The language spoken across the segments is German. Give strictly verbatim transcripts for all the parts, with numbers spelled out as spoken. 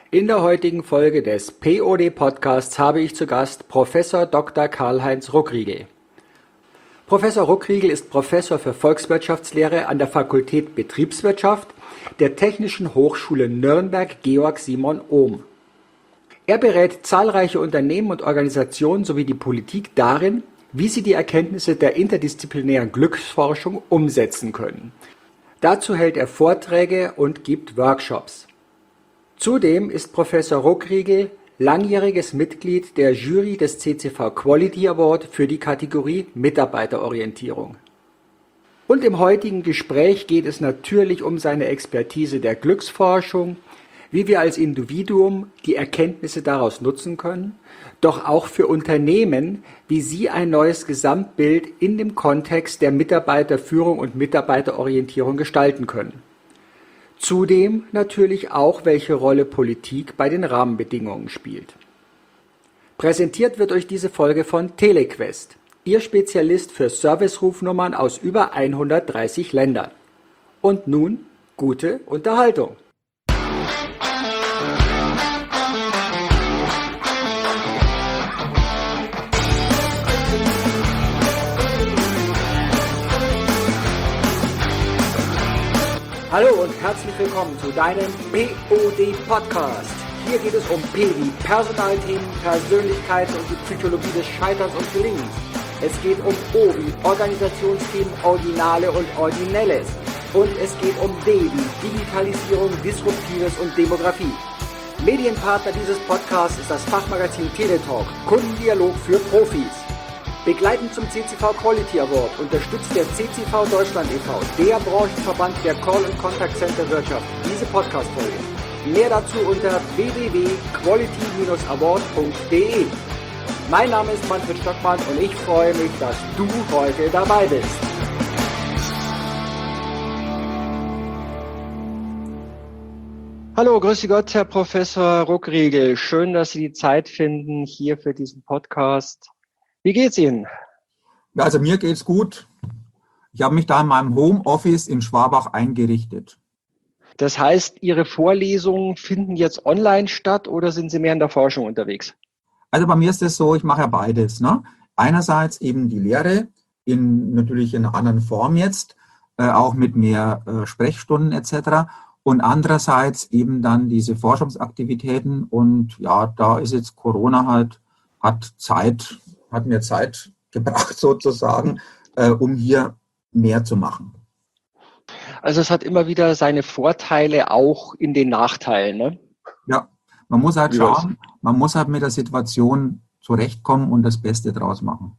In der heutigen Folge des P O D-Podcasts habe ich zu Gast Professor Doktor Karl-Heinz Ruckriegel. Professor Ruckriegel ist Professor für Volkswirtschaftslehre an der Fakultät Betriebswirtschaft der Technischen Hochschule Nürnberg Georg Simon Ohm. Er berät zahlreiche Unternehmen und Organisationen sowie die Politik darin, wie sie die Erkenntnisse der interdisziplinären Glücksforschung umsetzen können. Dazu hält er Vorträge und gibt Workshops. Zudem ist Professor Ruckriegel langjähriges Mitglied der Jury des C C V Quality Award für die Kategorie Mitarbeiterorientierung. Und im heutigen Gespräch geht es natürlich um seine Expertise der Glücksforschung, wie wir als Individuum die Erkenntnisse daraus nutzen können, doch auch für Unternehmen, wie sie ein neues Gesamtbild in dem Kontext der Mitarbeiterführung und Mitarbeiterorientierung gestalten können. Zudem natürlich auch, welche Rolle Politik bei den Rahmenbedingungen spielt. Präsentiert wird euch diese Folge von Telequest, Ihr Spezialist für Service-Rufnummern aus über hundertdreißig Ländern. Und nun gute Unterhaltung. Hallo und herzlich willkommen zu deinem P O D-Podcast. Hier geht es um P wie Personalthemen, Persönlichkeiten und die Psychologie des Scheiterns und Gelingens. Es geht um O wie Organisationsthemen, Originale und Originelles. Und es geht um D wie Digitalisierung, Disruptives und Demografie. Medienpartner dieses Podcasts ist das Fachmagazin Teletalk, Kundendialog für Profis. Begleitend zum C C V Quality Award unterstützt der C C V Deutschland e V, der Branchenverband der Call- und Contact Center Wirtschaft, diese Podcast-Folge. Mehr dazu unter w w w punkt quality dash award punkt d e. Mein Name ist Manfred Stockmann und ich freue mich, dass du heute dabei bist. Hallo, grüße Gott, Herr Professor Ruckriegel. Schön, dass Sie die Zeit finden hier für diesen Podcast. Wie geht's Ihnen? Ja, also mir geht's gut. Ich habe mich da in meinem Homeoffice in Schwabach eingerichtet. Das heißt, Ihre Vorlesungen finden jetzt online statt oder sind Sie mehr in der Forschung unterwegs? Also bei mir ist es so, ich mache ja beides. Ne? Einerseits eben die Lehre, in natürlich in einer anderen Form jetzt, äh, auch mit mehr äh, Sprechstunden et cetera. Und andererseits eben dann diese Forschungsaktivitäten. Und ja, da ist jetzt Corona halt, hat Zeit, hat mir Zeit gebracht sozusagen, äh, um hier mehr zu machen. Also es hat immer wieder seine Vorteile, auch in den Nachteilen, ne? Ja, man muss halt schauen, man muss halt mit der Situation zurechtkommen und das Beste draus machen.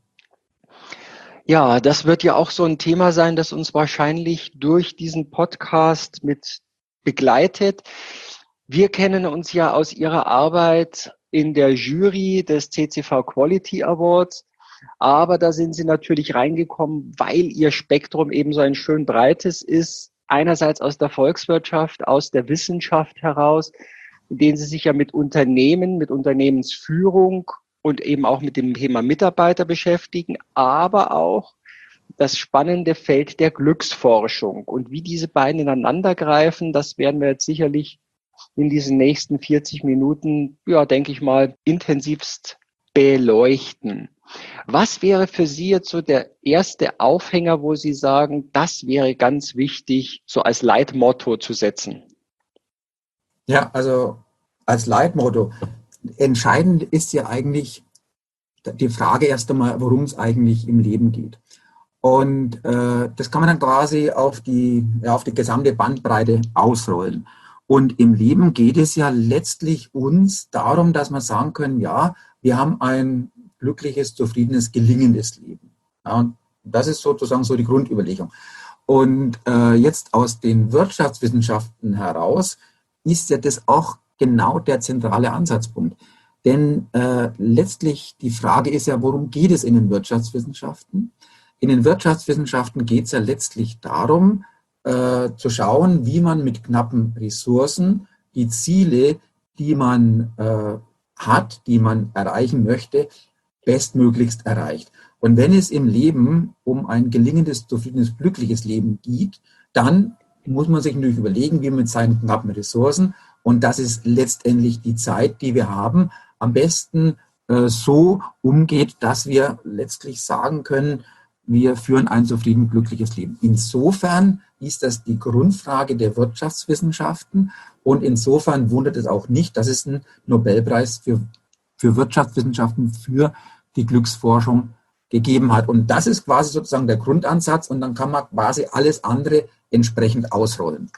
Ja, das wird ja auch so ein Thema sein, das uns wahrscheinlich durch diesen Podcast mit begleitet. Wir kennen uns ja aus Ihrer Arbeit in der Jury des C C V Quality Awards, aber da sind Sie natürlich reingekommen, weil Ihr Spektrum eben so ein schön breites ist, einerseits aus der Volkswirtschaft, aus der Wissenschaft heraus, in denen Sie sich ja mit Unternehmen, mit Unternehmensführung und eben auch mit dem Thema Mitarbeiter beschäftigen, aber auch das spannende Feld der Glücksforschung. Und wie diese beiden ineinander greifen, das werden wir jetzt sicherlich in diesen nächsten vierzig Minuten, ja, denke ich mal, intensivst beleuchten. Was wäre für Sie jetzt so der erste Aufhänger, wo Sie sagen, das wäre ganz wichtig, so als Leitmotto zu setzen? Ja, also als Leitmotto. Entscheidend ist ja eigentlich die Frage erst einmal, worum es eigentlich im Leben geht. Und äh, das kann man dann quasi auf die, ja, auf die gesamte Bandbreite ausrollen. Und im Leben geht es ja letztlich uns darum, dass wir sagen können, ja, wir haben ein glückliches, zufriedenes, gelingendes Leben. Ja, und das ist sozusagen so die Grundüberlegung. Und äh, jetzt aus den Wirtschaftswissenschaften heraus ist ja das auch genau der zentrale Ansatzpunkt. Denn äh, letztlich die Frage ist ja, worum geht es in den Wirtschaftswissenschaften? In den Wirtschaftswissenschaften geht es ja letztlich darum, äh, zu schauen, wie man mit knappen Ressourcen die Ziele, die man äh, hat, die man erreichen möchte, bestmöglichst erreicht. Und wenn es im Leben um ein gelingendes, zufriedenes, glückliches Leben geht, dann muss man sich natürlich überlegen, wie man mit seinen knappen Ressourcen und dass es letztendlich die Zeit, die wir haben, am besten äh, so umgeht, dass wir letztlich sagen können, wir führen ein zufrieden, glückliches Leben. Insofern ist das die Grundfrage der Wirtschaftswissenschaften und insofern wundert es auch nicht, dass es einen Nobelpreis für, für Wirtschaftswissenschaften für die Glücksforschung gegeben hat. Und das ist quasi sozusagen der Grundansatz und dann kann man quasi alles andere entsprechend ausrollen.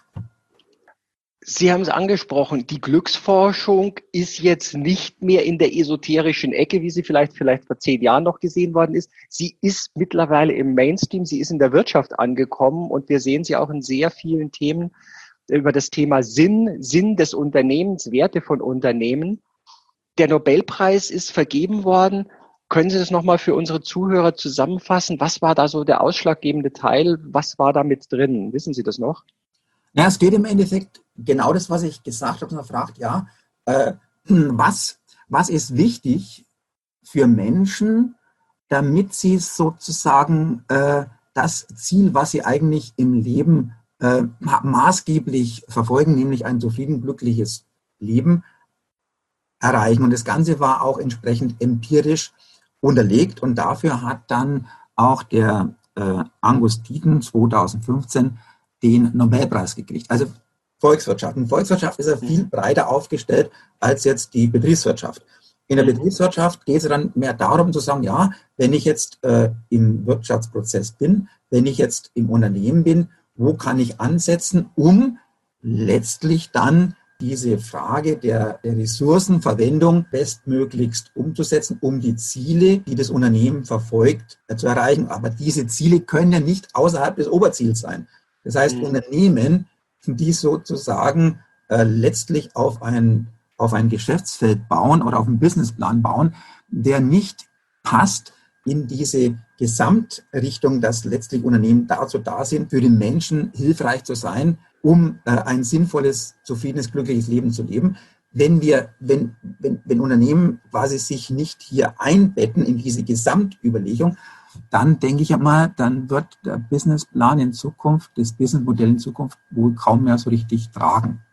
Sie haben es angesprochen, die Glücksforschung ist jetzt nicht mehr in der esoterischen Ecke, wie sie vielleicht, vielleicht vor zehn Jahren noch gesehen worden ist. Sie ist mittlerweile im Mainstream, sie ist in der Wirtschaft angekommen und wir sehen sie auch in sehr vielen Themen über das Thema Sinn, Sinn des Unternehmens, Werte von Unternehmen. Der Nobelpreis ist vergeben worden. Können Sie das nochmal für unsere Zuhörer zusammenfassen? Was war da so der ausschlaggebende Teil? Was war da mit drin? Wissen Sie das noch? Ja, es geht im Endeffekt genau das, was ich gesagt habe. Man fragt, ja, äh, was, was ist wichtig für Menschen, damit sie sozusagen äh, das Ziel, was sie eigentlich im Leben äh, maßgeblich verfolgen, nämlich ein zufrieden, glückliches Leben, erreichen. Und das Ganze war auch entsprechend empirisch unterlegt. Und dafür hat dann auch der äh, Angus Deaton zweitausendfünfzehn den Nobelpreis gekriegt. Also Volkswirtschaft. Und Volkswirtschaft ist ja viel breiter aufgestellt als jetzt die Betriebswirtschaft. In der Betriebswirtschaft geht es dann mehr darum zu sagen, ja, wenn ich jetzt äh, im Wirtschaftsprozess bin, wenn ich jetzt im Unternehmen bin, wo kann ich ansetzen, um letztlich dann diese Frage der, der Ressourcenverwendung bestmöglichst umzusetzen, um die Ziele, die das Unternehmen verfolgt, äh, zu erreichen. Aber diese Ziele können ja nicht außerhalb des Oberziels sein. Das heißt, mhm. Unternehmen, die sozusagen äh, letztlich auf ein, auf ein Geschäftsfeld bauen oder auf einen Businessplan bauen, der nicht passt in diese Gesamtrichtung, dass letztlich Unternehmen dazu da sind, für den Menschen hilfreich zu sein, um äh, ein sinnvolles, zufriedenes, glückliches Leben zu leben. Wenn wir, wenn, wenn, wenn Unternehmen quasi sich nicht hier einbetten in diese Gesamtüberlegung, dann denke ich einmal, dann wird der Businessplan in Zukunft, das Businessmodell in Zukunft wohl kaum mehr so richtig tragen.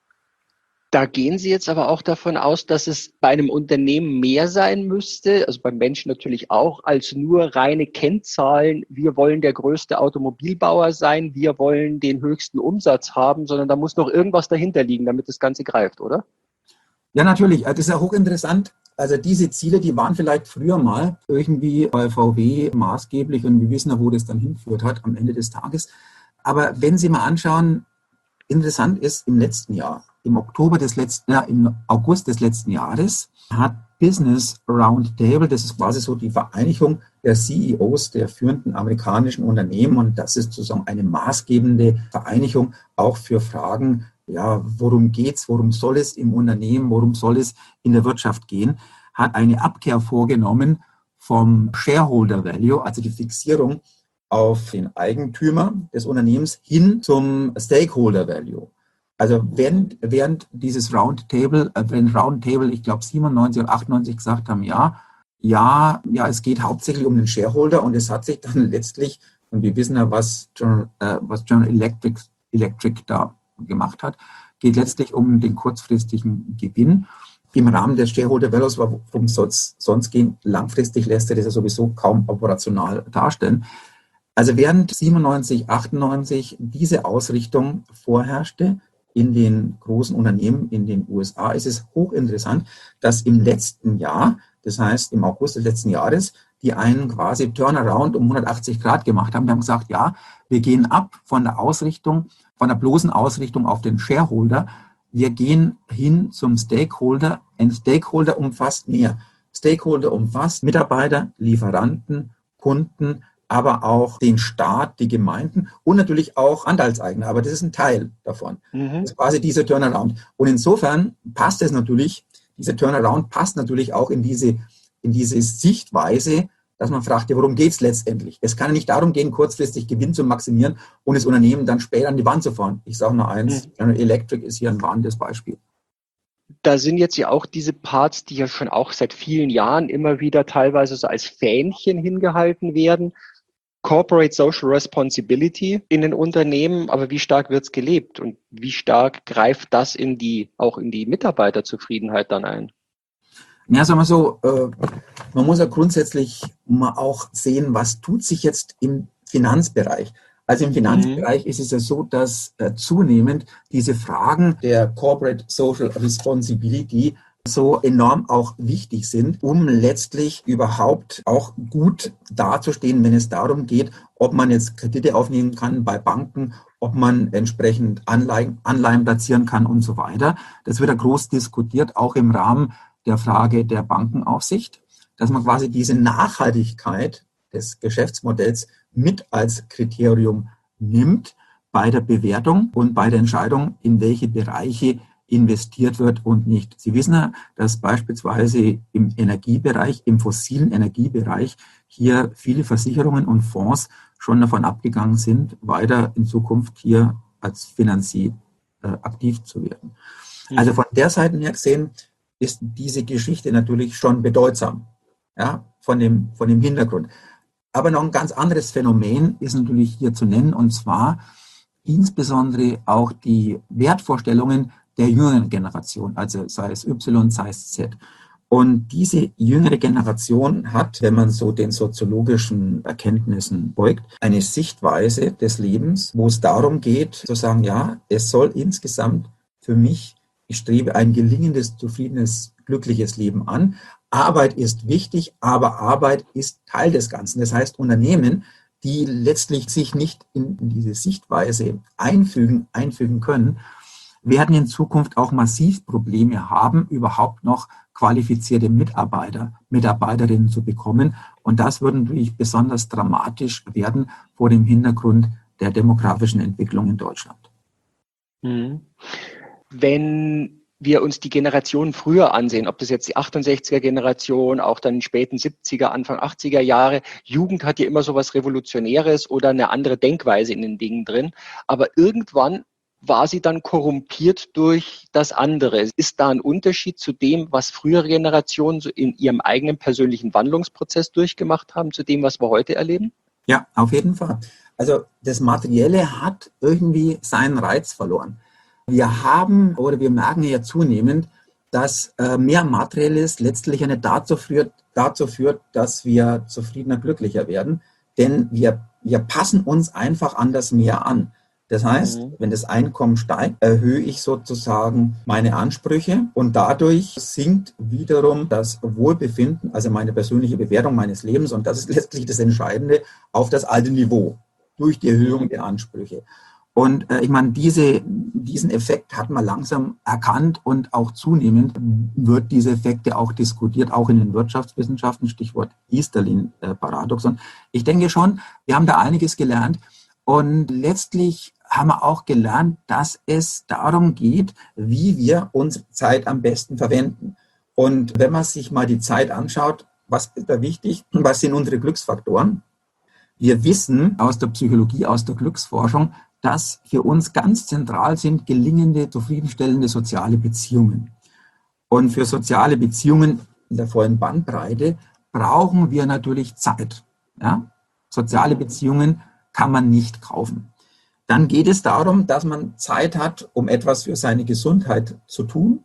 Da gehen Sie jetzt aber auch davon aus, dass es bei einem Unternehmen mehr sein müsste, also beim Menschen natürlich auch, als nur reine Kennzahlen. Wir wollen der größte Automobilbauer sein, wir wollen den höchsten Umsatz haben, sondern da muss noch irgendwas dahinter liegen, damit das Ganze greift, oder? Ja, natürlich. Das ist ja hochinteressant. Also diese Ziele, die waren vielleicht früher mal irgendwie bei V W maßgeblich und wir wissen ja, wo das dann hingeführt hat am Ende des Tages. Aber wenn Sie mal anschauen, interessant ist, im letzten Jahr, im Oktober des letzten, ja, im August des letzten Jahres hat Business Roundtable, das ist quasi so die Vereinigung der C E Os der führenden amerikanischen Unternehmen und das ist sozusagen eine maßgebende Vereinigung auch für Fragen, ja, worum geht's, worum soll es im Unternehmen, worum soll es in der Wirtschaft gehen, hat eine Abkehr vorgenommen vom Shareholder Value, also die Fixierung auf den Eigentümer des Unternehmens hin zum Stakeholder Value. Also während, während dieses Roundtable, äh, wenn Roundtable, ich glaube siebenundneunzig oder achtundneunzig gesagt haben, ja, ja, ja, es geht hauptsächlich um den Shareholder und es hat sich dann letztlich, und wir wissen ja, was General, äh, was General Electric, Electric da gemacht hat, geht letztlich um den kurzfristigen Gewinn. Im Rahmen des Shareholder Values, worum soll es sonst gehen, langfristig lässt er das ja sowieso kaum operational darstellen. Also während siebenundneunzig, achtundneunzig diese Ausrichtung vorherrschte in den großen Unternehmen in den U S A, ist es hochinteressant, dass im letzten Jahr, das heißt im August des letzten Jahres, die einen quasi Turnaround um hundertachtzig Grad gemacht haben. Wir haben gesagt, ja, wir gehen ab von der Ausrichtung, von der bloßen Ausrichtung auf den Shareholder. Wir gehen hin zum Stakeholder. Ein Stakeholder umfasst mehr. Stakeholder umfasst Mitarbeiter, Lieferanten, Kunden, aber auch den Staat, die Gemeinden und natürlich auch Anteilseigner. Aber das ist ein Teil davon. Mhm. Das ist quasi dieser Turnaround. Und insofern passt es natürlich, dieser Turnaround passt natürlich auch in diese, in diese Sichtweise, dass man fragt, ja, worum geht es letztendlich? Es kann ja nicht darum gehen, kurzfristig Gewinn zu maximieren und das Unternehmen dann später an die Wand zu fahren. Ich sage nur eins, mhm. General Electric ist hier ein warnendes Beispiel. Da sind jetzt ja auch diese Parts, die ja schon auch seit vielen Jahren immer wieder teilweise so als Fähnchen hingehalten werden. Corporate Social Responsibility in den Unternehmen, aber wie stark wird es gelebt und wie stark greift das in die, auch in die Mitarbeiterzufriedenheit dann ein? Ja, sagen wir so, äh, man muss ja grundsätzlich mal auch sehen, was tut sich jetzt im Finanzbereich. Also im Finanzbereich mhm. ist es ja so, dass äh, zunehmend diese Fragen der Corporate Social Responsibility so enorm auch wichtig sind, um letztlich überhaupt auch gut dazustehen, wenn es darum geht, ob man jetzt Kredite aufnehmen kann bei Banken, ob man entsprechend Anleihen, Anleihen platzieren kann und so weiter. Das wird ja groß diskutiert, auch im Rahmen der Frage der Bankenaufsicht, dass man quasi diese Nachhaltigkeit des Geschäftsmodells mit als Kriterium nimmt bei der Bewertung und bei der Entscheidung, in welche Bereiche investiert wird und nicht. Sie wissen ja, dass beispielsweise im Energiebereich, im fossilen Energiebereich hier viele Versicherungen und Fonds schon davon abgegangen sind, weiter in Zukunft hier als Finanzier äh, aktiv zu werden. Mhm. Also von der Seite her gesehen ist diese Geschichte natürlich schon bedeutsam, ja, von dem, von dem Hintergrund. Aber noch ein ganz anderes Phänomen ist natürlich hier zu nennen, und zwar insbesondere auch die Wertvorstellungen der jüngeren Generation, also sei es Y, sei es Z. Und diese jüngere Generation hat, wenn man so den soziologischen Erkenntnissen beugt, eine Sichtweise des Lebens, wo es darum geht, zu sagen, ja, es soll insgesamt für mich, ich strebe ein gelingendes, zufriedenes, glückliches Leben an. Arbeit ist wichtig, aber Arbeit ist Teil des Ganzen. Das heißt, Unternehmen, die letztlich sich nicht in diese Sichtweise einfügen, einfügen können, werden in Zukunft auch massiv Probleme haben, überhaupt noch qualifizierte Mitarbeiter, Mitarbeiterinnen zu bekommen. Und das würde natürlich besonders dramatisch werden vor dem Hintergrund der demografischen Entwicklung in Deutschland. Mhm. Wenn wir uns die Generationen früher ansehen, ob das jetzt die achtundsechziger-Generation, auch dann die späten siebziger, Anfang achtziger Jahre, Jugend hat ja immer so was Revolutionäres oder eine andere Denkweise in den Dingen drin. Aber irgendwann war sie dann korrumpiert durch das andere. Ist da ein Unterschied zu dem, was frühere Generationen so in ihrem eigenen persönlichen Wandlungsprozess durchgemacht haben, zu dem, was wir heute erleben? Ja, auf jeden Fall. Also das Materielle hat irgendwie seinen Reiz verloren. Wir haben oder wir merken ja zunehmend, dass äh, mehr Materielles letztlich nicht dazu führt, dazu führt, dass wir zufriedener, glücklicher werden. Denn wir, wir passen uns einfach an das Mehr an. Das heißt, mhm. wenn das Einkommen steigt, erhöhe ich sozusagen meine Ansprüche und dadurch sinkt wiederum das Wohlbefinden, also meine persönliche Bewertung meines Lebens, und das ist letztlich das Entscheidende, auf das alte Niveau durch die Erhöhung der Ansprüche. Und äh, ich meine, diese, diesen Effekt hat man langsam erkannt und auch zunehmend wird diese Effekte auch diskutiert, auch in den Wirtschaftswissenschaften, Stichwort Easterlin-Paradoxon. Ich denke schon, wir haben da einiges gelernt und letztlich haben wir auch gelernt, dass es darum geht, wie wir unsere Zeit am besten verwenden. Und wenn man sich mal die Zeit anschaut, was ist da wichtig? Was sind unsere Glücksfaktoren? Wir wissen aus der Psychologie, aus der Glücksforschung, dass für uns ganz zentral sind gelingende, zufriedenstellende soziale Beziehungen. Und für soziale Beziehungen in der vollen Bandbreite brauchen wir natürlich Zeit. Ja? Soziale Beziehungen kann man nicht kaufen. Dann geht es darum, dass man Zeit hat, um etwas für seine Gesundheit zu tun.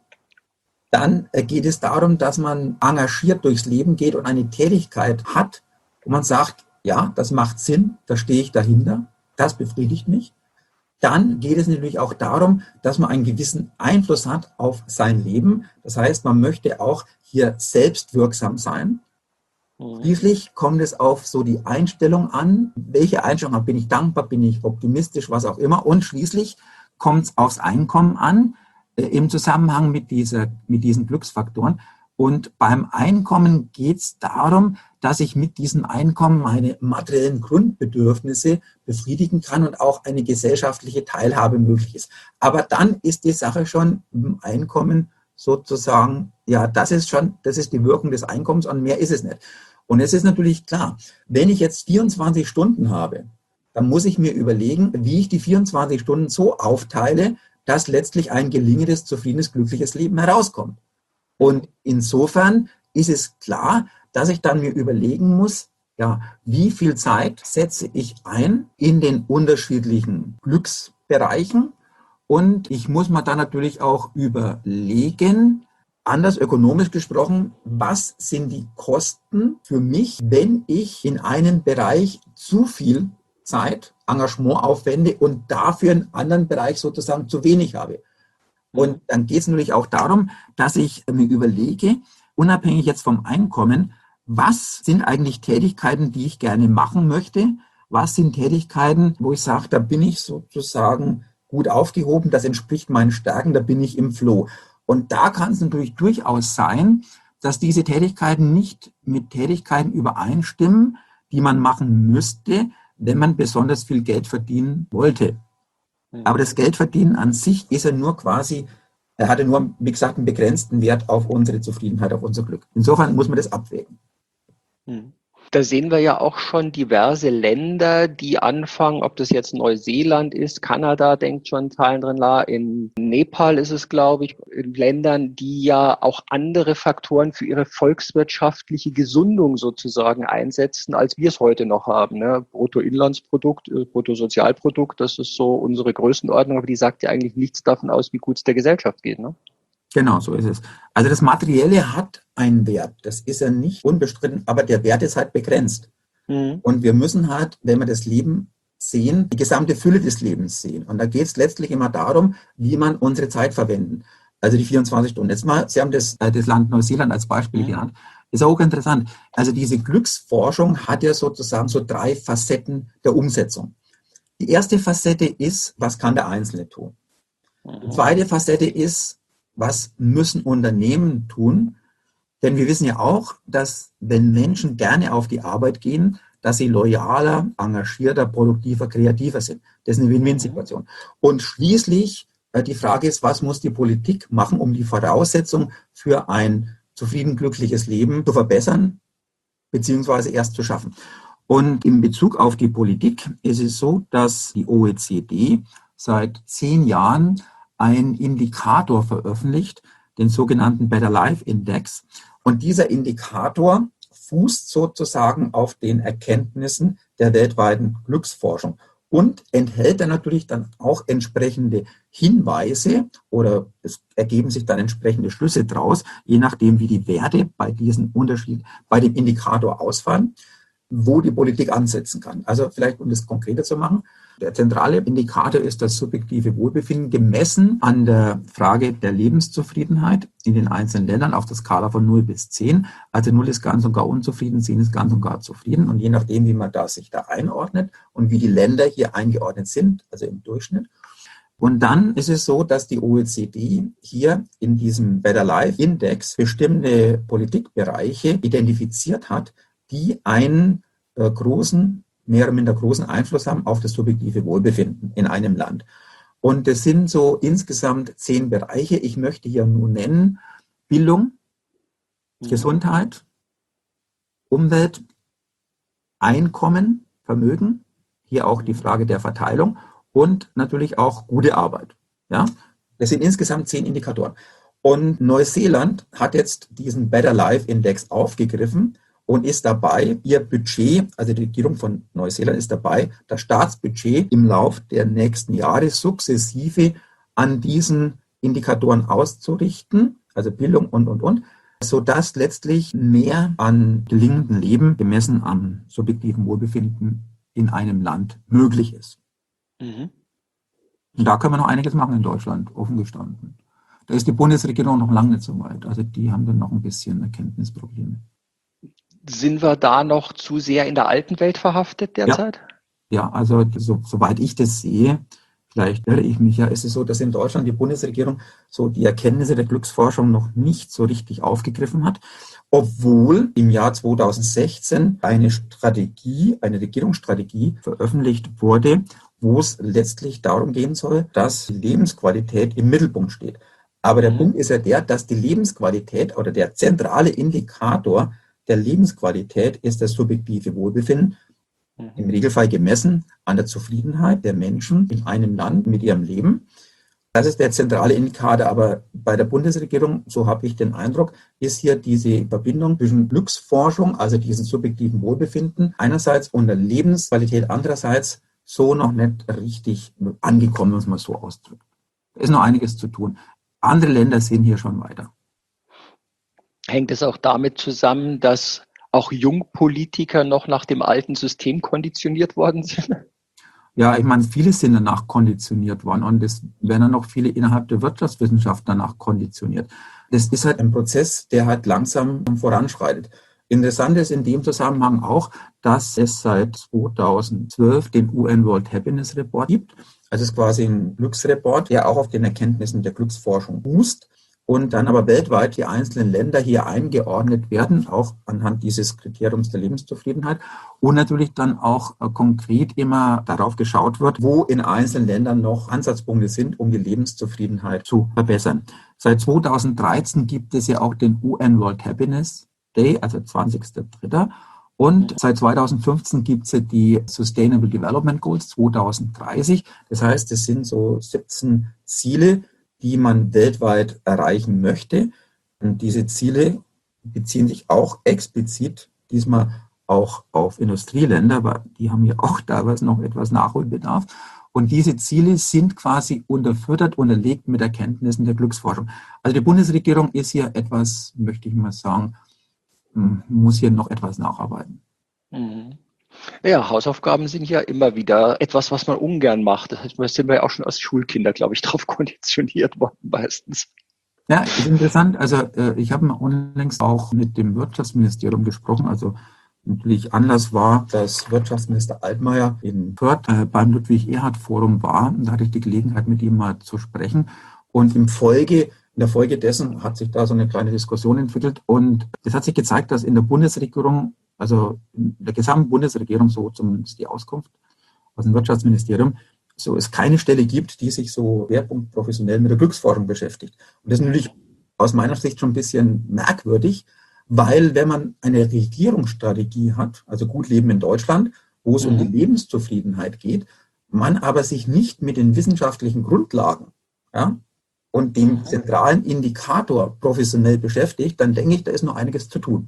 Dann geht es darum, dass man engagiert durchs Leben geht und eine Tätigkeit hat, wo man sagt, ja, das macht Sinn, da stehe ich dahinter, das befriedigt mich. Dann geht es natürlich auch darum, dass man einen gewissen Einfluss hat auf sein Leben. Das heißt, man möchte auch hier selbstwirksam sein. Schließlich kommt es auf so die Einstellung an. Welche Einstellung habe? Bin ich dankbar? Bin ich optimistisch? Was auch immer. Und schließlich kommt es aufs Einkommen an, äh, im Zusammenhang mit, dieser, mit diesen Glücksfaktoren. Und beim Einkommen geht es darum, dass ich mit diesem Einkommen meine materiellen Grundbedürfnisse befriedigen kann und auch eine gesellschaftliche Teilhabe möglich ist. Aber dann ist die Sache schon im Einkommen sozusagen, ja, das ist schon, das ist die Wirkung des Einkommens und mehr ist es nicht. Und es ist natürlich klar, wenn ich jetzt vierundzwanzig Stunden habe, dann muss ich mir überlegen, wie ich die vierundzwanzig Stunden so aufteile, dass letztlich ein gelingendes, zufriedenes, glückliches Leben herauskommt. Und insofern ist es klar, dass ich dann mir überlegen muss, Ja, wie viel Zeit setze ich ein in den unterschiedlichen Glücksbereichen? Und ich muss mir dann natürlich auch überlegen, anders ökonomisch gesprochen, was sind die Kosten für mich, wenn ich in einem Bereich zu viel Zeit, Engagement aufwende und dafür in einem anderen Bereich sozusagen zu wenig habe. Und dann geht es natürlich auch darum, dass ich mir überlege, unabhängig jetzt vom Einkommen, was sind eigentlich Tätigkeiten, die ich gerne machen möchte? Was sind Tätigkeiten, wo ich sage, da bin ich sozusagen gut aufgehoben, das entspricht meinen Stärken, da bin ich im Flow. Und da kann es natürlich durchaus sein, dass diese Tätigkeiten nicht mit Tätigkeiten übereinstimmen, die man machen müsste, wenn man besonders viel Geld verdienen wollte. Aber das Geldverdienen an sich ist ja nur quasi, er hatte nur, wie gesagt, einen begrenzten Wert auf unsere Zufriedenheit, auf unser Glück. Insofern muss man das abwägen. Da sehen wir ja auch schon diverse Länder, die anfangen, ob das jetzt Neuseeland ist, Kanada denkt schon Teilen drin, in Nepal ist es, glaube ich, in Ländern, die ja auch andere Faktoren für ihre volkswirtschaftliche Gesundung sozusagen einsetzen, als wir es heute noch haben. Ne? Bruttoinlandsprodukt, Bruttosozialprodukt, das ist so unsere Größenordnung, aber die sagt ja eigentlich nichts davon aus, wie gut es der Gesellschaft geht. Ne? Genau, so ist es. Also das Materielle hat einen Wert, das ist ja nicht unbestritten, aber der Wert ist halt begrenzt. Mhm. Und wir müssen halt, wenn wir das Leben sehen, die gesamte Fülle des Lebens sehen. Und da geht es letztlich immer darum, wie man unsere Zeit verwenden. Also die vierundzwanzig Stunden. Jetzt mal, Sie haben das, das Land Neuseeland als Beispiel mhm. genannt. Ist auch interessant. Also diese Glücksforschung hat ja sozusagen so drei Facetten der Umsetzung. Die erste Facette ist, was kann der Einzelne tun? Mhm. Die zweite Facette ist, was müssen Unternehmen tun? Denn wir wissen ja auch, dass wenn Menschen gerne auf die Arbeit gehen, dass sie loyaler, engagierter, produktiver, kreativer sind. Das ist eine Win-Win-Situation. Und schließlich äh, die Frage ist, was muss die Politik machen, um die Voraussetzung für ein zufrieden, glückliches Leben zu verbessern, beziehungsweise erst zu schaffen. Und in Bezug auf die Politik ist es so, dass die O E C D seit zehn Jahren einen Indikator veröffentlicht, den sogenannten Better Life Index. Und dieser Indikator fußt sozusagen auf den Erkenntnissen der weltweiten Glücksforschung und enthält dann natürlich dann auch entsprechende Hinweise oder es ergeben sich dann entsprechende Schlüsse draus, je nachdem, wie die Werte bei diesem Unterschied, bei dem Indikator ausfallen, wo die Politik ansetzen kann. Also vielleicht, um das konkreter zu machen, der zentrale Indikator ist das subjektive Wohlbefinden, gemessen an der Frage der Lebenszufriedenheit in den einzelnen Ländern auf der Skala von null bis zehn. Also null ist ganz und gar unzufrieden, zehn ist ganz und gar zufrieden. Und je nachdem, wie man da sich da einordnet und wie die Länder hier eingeordnet sind, also im Durchschnitt. Und dann ist es so, dass die O E C D hier in diesem Better Life Index bestimmte Politikbereiche identifiziert hat, die einen äh, großen, mehr oder minder großen Einfluss haben auf das subjektive Wohlbefinden in einem Land. Und das sind so insgesamt zehn Bereiche. Ich möchte hier nur nennen: Bildung, mhm. Gesundheit, Umwelt, Einkommen, Vermögen, hier auch die Frage der Verteilung und natürlich auch gute Arbeit. Ja? Das sind insgesamt zehn Indikatoren. Und Neuseeland hat jetzt diesen Better Life Index aufgegriffen und ist dabei, ihr Budget, also die Regierung von Neuseeland ist dabei, das Staatsbudget im Lauf der nächsten Jahre sukzessive an diesen Indikatoren auszurichten, also Bildung und, und, und, sodass letztlich mehr an gelingendem Leben gemessen am subjektiven Wohlbefinden in einem Land möglich ist. Mhm. Und da können wir noch einiges machen in Deutschland, offen gestanden. Da ist die Bundesregierung noch lange nicht so weit. Also die haben dann noch ein bisschen Erkenntnisprobleme. Sind wir da noch zu sehr in der alten Welt verhaftet derzeit? Ja, ja, also so, soweit ich das sehe, vielleicht irre ich mich ja, ist es so, dass in Deutschland die Bundesregierung so die Erkenntnisse der Glücksforschung noch nicht so richtig aufgegriffen hat, obwohl im Jahr zweitausendsechzehn eine Strategie, eine Regierungsstrategie veröffentlicht wurde, wo es letztlich darum gehen soll, dass die Lebensqualität im Mittelpunkt steht. Aber der mhm. Punkt ist ja der, dass die Lebensqualität oder der zentrale Indikator der Lebensqualität ist das subjektive Wohlbefinden, mhm. im Regelfall gemessen an der Zufriedenheit der Menschen in einem Land mit ihrem Leben. Das ist der zentrale Indikator, aber bei der Bundesregierung, so habe ich den Eindruck, ist hier diese Verbindung zwischen Glücksforschung, also diesem subjektiven Wohlbefinden einerseits und der Lebensqualität andererseits so noch nicht richtig angekommen, muss man so ausdrücken. Da ist noch einiges zu tun. Andere Länder sind hier schon weiter. Hängt es auch damit zusammen, dass auch Jungpolitiker noch nach dem alten System konditioniert worden sind? Ja, ich meine, viele sind danach konditioniert worden und es werden dann auch viele innerhalb der Wirtschaftswissenschaft danach konditioniert. Das ist halt ein Prozess, der halt langsam voranschreitet. Interessant ist in dem Zusammenhang auch, dass es seit zweitausendzwölf den U N World Happiness Report gibt. Also es ist quasi ein Glücksreport, der auch auf den Erkenntnissen der Glücksforschung fußt und dann aber weltweit die einzelnen Länder hier eingeordnet werden, auch anhand dieses Kriteriums der Lebenszufriedenheit. Und natürlich dann auch äh, konkret immer darauf geschaut wird, wo in einzelnen Ländern noch Ansatzpunkte sind, um die Lebenszufriedenheit zu verbessern. Seit zweitausenddreizehn gibt es ja auch den U N World Happiness Day, also zwanzigster dritter Und seit zweitausendfünfzehn gibt es ja die Sustainable Development Goals zweitausenddreißig. Das heißt, es sind so siebzehn Ziele, die man weltweit erreichen möchte. Und diese Ziele beziehen sich auch explizit diesmal auch auf Industrieländer, aber die haben ja auch teilweise noch etwas Nachholbedarf. Und diese Ziele sind quasi unterfüttert, unterlegt mit Erkenntnissen der Glücksforschung. Also die Bundesregierung ist hier etwas, möchte ich mal sagen, muss hier noch etwas nacharbeiten. Mhm. Ja, Hausaufgaben sind ja immer wieder etwas, was man ungern macht. Das heißt, da sind wir ja auch schon als Schulkinder, glaube ich, darauf konditioniert worden meistens. Ja, ist interessant. Also äh, ich habe mal unlängst auch mit dem Wirtschaftsministerium gesprochen. Also natürlich Anlass war, dass Wirtschaftsminister Altmaier in Fürth äh, beim Ludwig-Erhard-Forum war. Da hatte ich die Gelegenheit, mit ihm mal zu sprechen. Und im Folge, in der Folge dessen hat sich da so eine kleine Diskussion entwickelt. Und es hat sich gezeigt, dass in der Bundesregierung, also in der gesamten Bundesregierung, so zumindest die Auskunft aus dem Wirtschaftsministerium, so es keine Stelle gibt, die sich so schwerpunkt professionell mit der Glücksforschung beschäftigt. Und das ist natürlich aus meiner Sicht schon ein bisschen merkwürdig, weil wenn man eine Regierungsstrategie hat, also Gut Leben in Deutschland, wo es mhm. um die Lebenszufriedenheit geht, man aber sich nicht mit den wissenschaftlichen Grundlagen, ja, und dem zentralen Indikator professionell beschäftigt, dann denke ich, da ist noch einiges zu tun.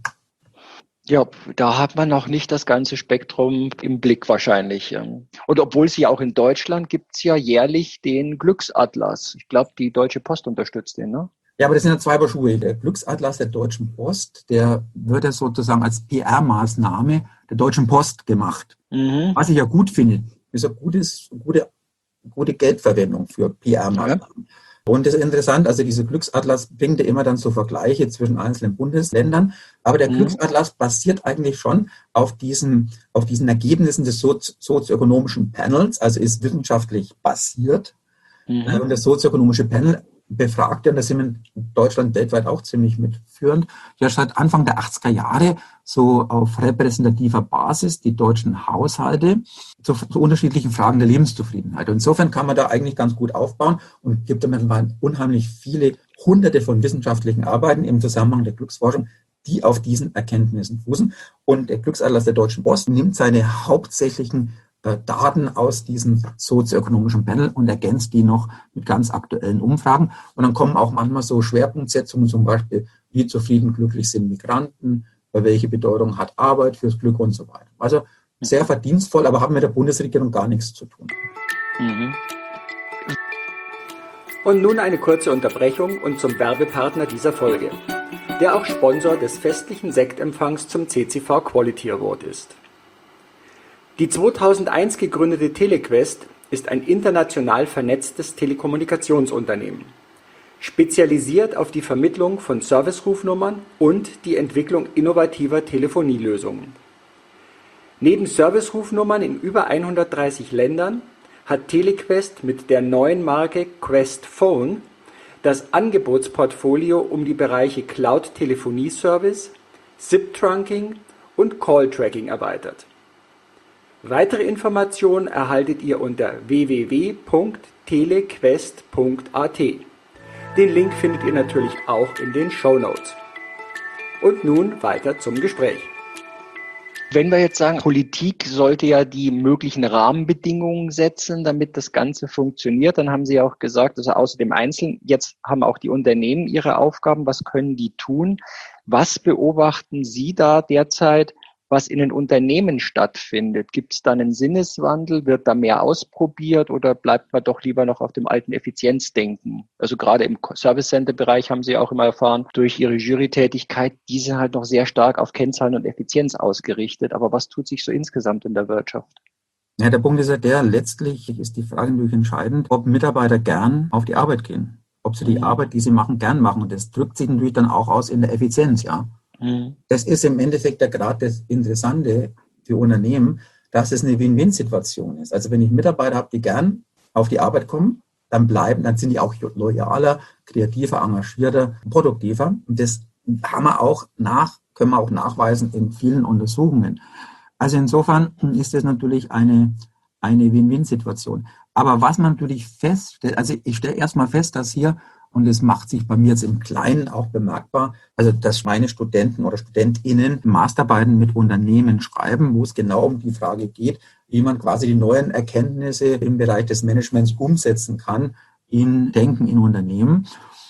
Ja, da hat man noch nicht das ganze Spektrum im Blick wahrscheinlich. Und obwohl es ja auch in Deutschland gibt es ja jährlich den Glücksatlas. Ich glaube, die Deutsche Post unterstützt den, ne? Ja, aber das sind ja zwei Paar Schuhe. Der Glücksatlas der Deutschen Post, der wird ja sozusagen als P R-Maßnahme der Deutschen Post gemacht. Mhm. Was ich ja gut finde, ist eine gutes, gute, gute Geldverwendung für P R-Maßnahmen. Ja. Und das ist interessant, also dieser Glücksatlas bringt ja immer dann so Vergleiche zwischen einzelnen Bundesländern, aber der mhm. Glücksatlas basiert eigentlich schon auf diesen, auf diesen Ergebnissen des Sozi- sozioökonomischen Panels, also ist wissenschaftlich basiert. Mhm. Und das sozioökonomische Panel befragt, und da sind wir in Deutschland weltweit auch ziemlich mitführend, ja seit Anfang der achtziger Jahre so auf repräsentativer Basis die deutschen Haushalte zu, zu unterschiedlichen Fragen der Lebenszufriedenheit. Und insofern kann man da eigentlich ganz gut aufbauen und gibt damit unheimlich viele hunderte von wissenschaftlichen Arbeiten im Zusammenhang der Glücksforschung, die auf diesen Erkenntnissen fußen. Und der Glücksatlas der Deutschen Post nimmt seine hauptsächlichen Daten aus diesem sozioökonomischen Panel und ergänzt die noch mit ganz aktuellen Umfragen. Und dann kommen auch manchmal so Schwerpunktsetzungen, zum Beispiel, wie zufrieden, glücklich sind Migranten, welche Bedeutung hat Arbeit fürs Glück und so weiter. Also sehr verdienstvoll, aber haben mit der Bundesregierung gar nichts zu tun. Mhm. Und nun eine kurze Unterbrechung und zum Werbepartner dieser Folge, der auch Sponsor des festlichen Sektempfangs zum C C V Quality Award ist. Die zweitausendeins gegründete Telequest ist ein international vernetztes Telekommunikationsunternehmen, spezialisiert auf die Vermittlung von Servicerufnummern und die Entwicklung innovativer Telefonielösungen. Neben Servicerufnummern in über hundertdreißig Ländern hat Telequest mit der neuen Marke Quest Phone das Angebotsportfolio um die Bereiche Cloud-Telefonie-Service, S I P-Trunking und Call-Tracking erweitert. Weitere Informationen erhaltet ihr unter w w w punkt telequest punkt a t. Den Link findet ihr natürlich auch in den Shownotes. Und nun weiter zum Gespräch. Wenn wir jetzt sagen, Politik sollte ja die möglichen Rahmenbedingungen setzen, damit das Ganze funktioniert, dann haben Sie ja auch gesagt, also außer dem Einzelnen, jetzt haben auch die Unternehmen ihre Aufgaben. Was können die tun? Was beobachten Sie da derzeit, was in den Unternehmen stattfindet? Gibt es da einen Sinneswandel? Wird da mehr ausprobiert oder bleibt man doch lieber noch auf dem alten Effizienzdenken? Also gerade im Service Center Bereich haben Sie auch immer erfahren, durch Ihre Jurytätigkeit, die sind halt noch sehr stark auf Kennzahlen und Effizienz ausgerichtet. Aber was tut sich so insgesamt in der Wirtschaft? Ja, der Punkt ist ja der, letztlich ist die Frage natürlich entscheidend, ob Mitarbeiter gern auf die Arbeit gehen. Ob sie die Mhm. Arbeit, die sie machen, gern machen. Und das drückt sich natürlich dann auch aus in der Effizienz, ja. Mhm. Das ist im Endeffekt ja gerade das Interessante für Unternehmen, dass es eine Win-Win-Situation ist. Also wenn ich Mitarbeiter habe, die gern auf die Arbeit kommen, dann bleiben, dann sind die auch loyaler, kreativer, engagierter, produktiver. Und das haben wir auch nach, können wir auch nachweisen in vielen Untersuchungen. Also insofern ist das natürlich eine, eine Win-Win-Situation. Aber was man natürlich feststellt, also ich stelle erstmal fest, dass hier, und das macht sich bei mir jetzt im Kleinen auch bemerkbar, also dass meine Studenten oder StudentInnen Masterarbeiten mit Unternehmen schreiben, wo es genau um die Frage geht, wie man quasi die neuen Erkenntnisse im Bereich des Managements umsetzen kann in Denken in Unternehmen.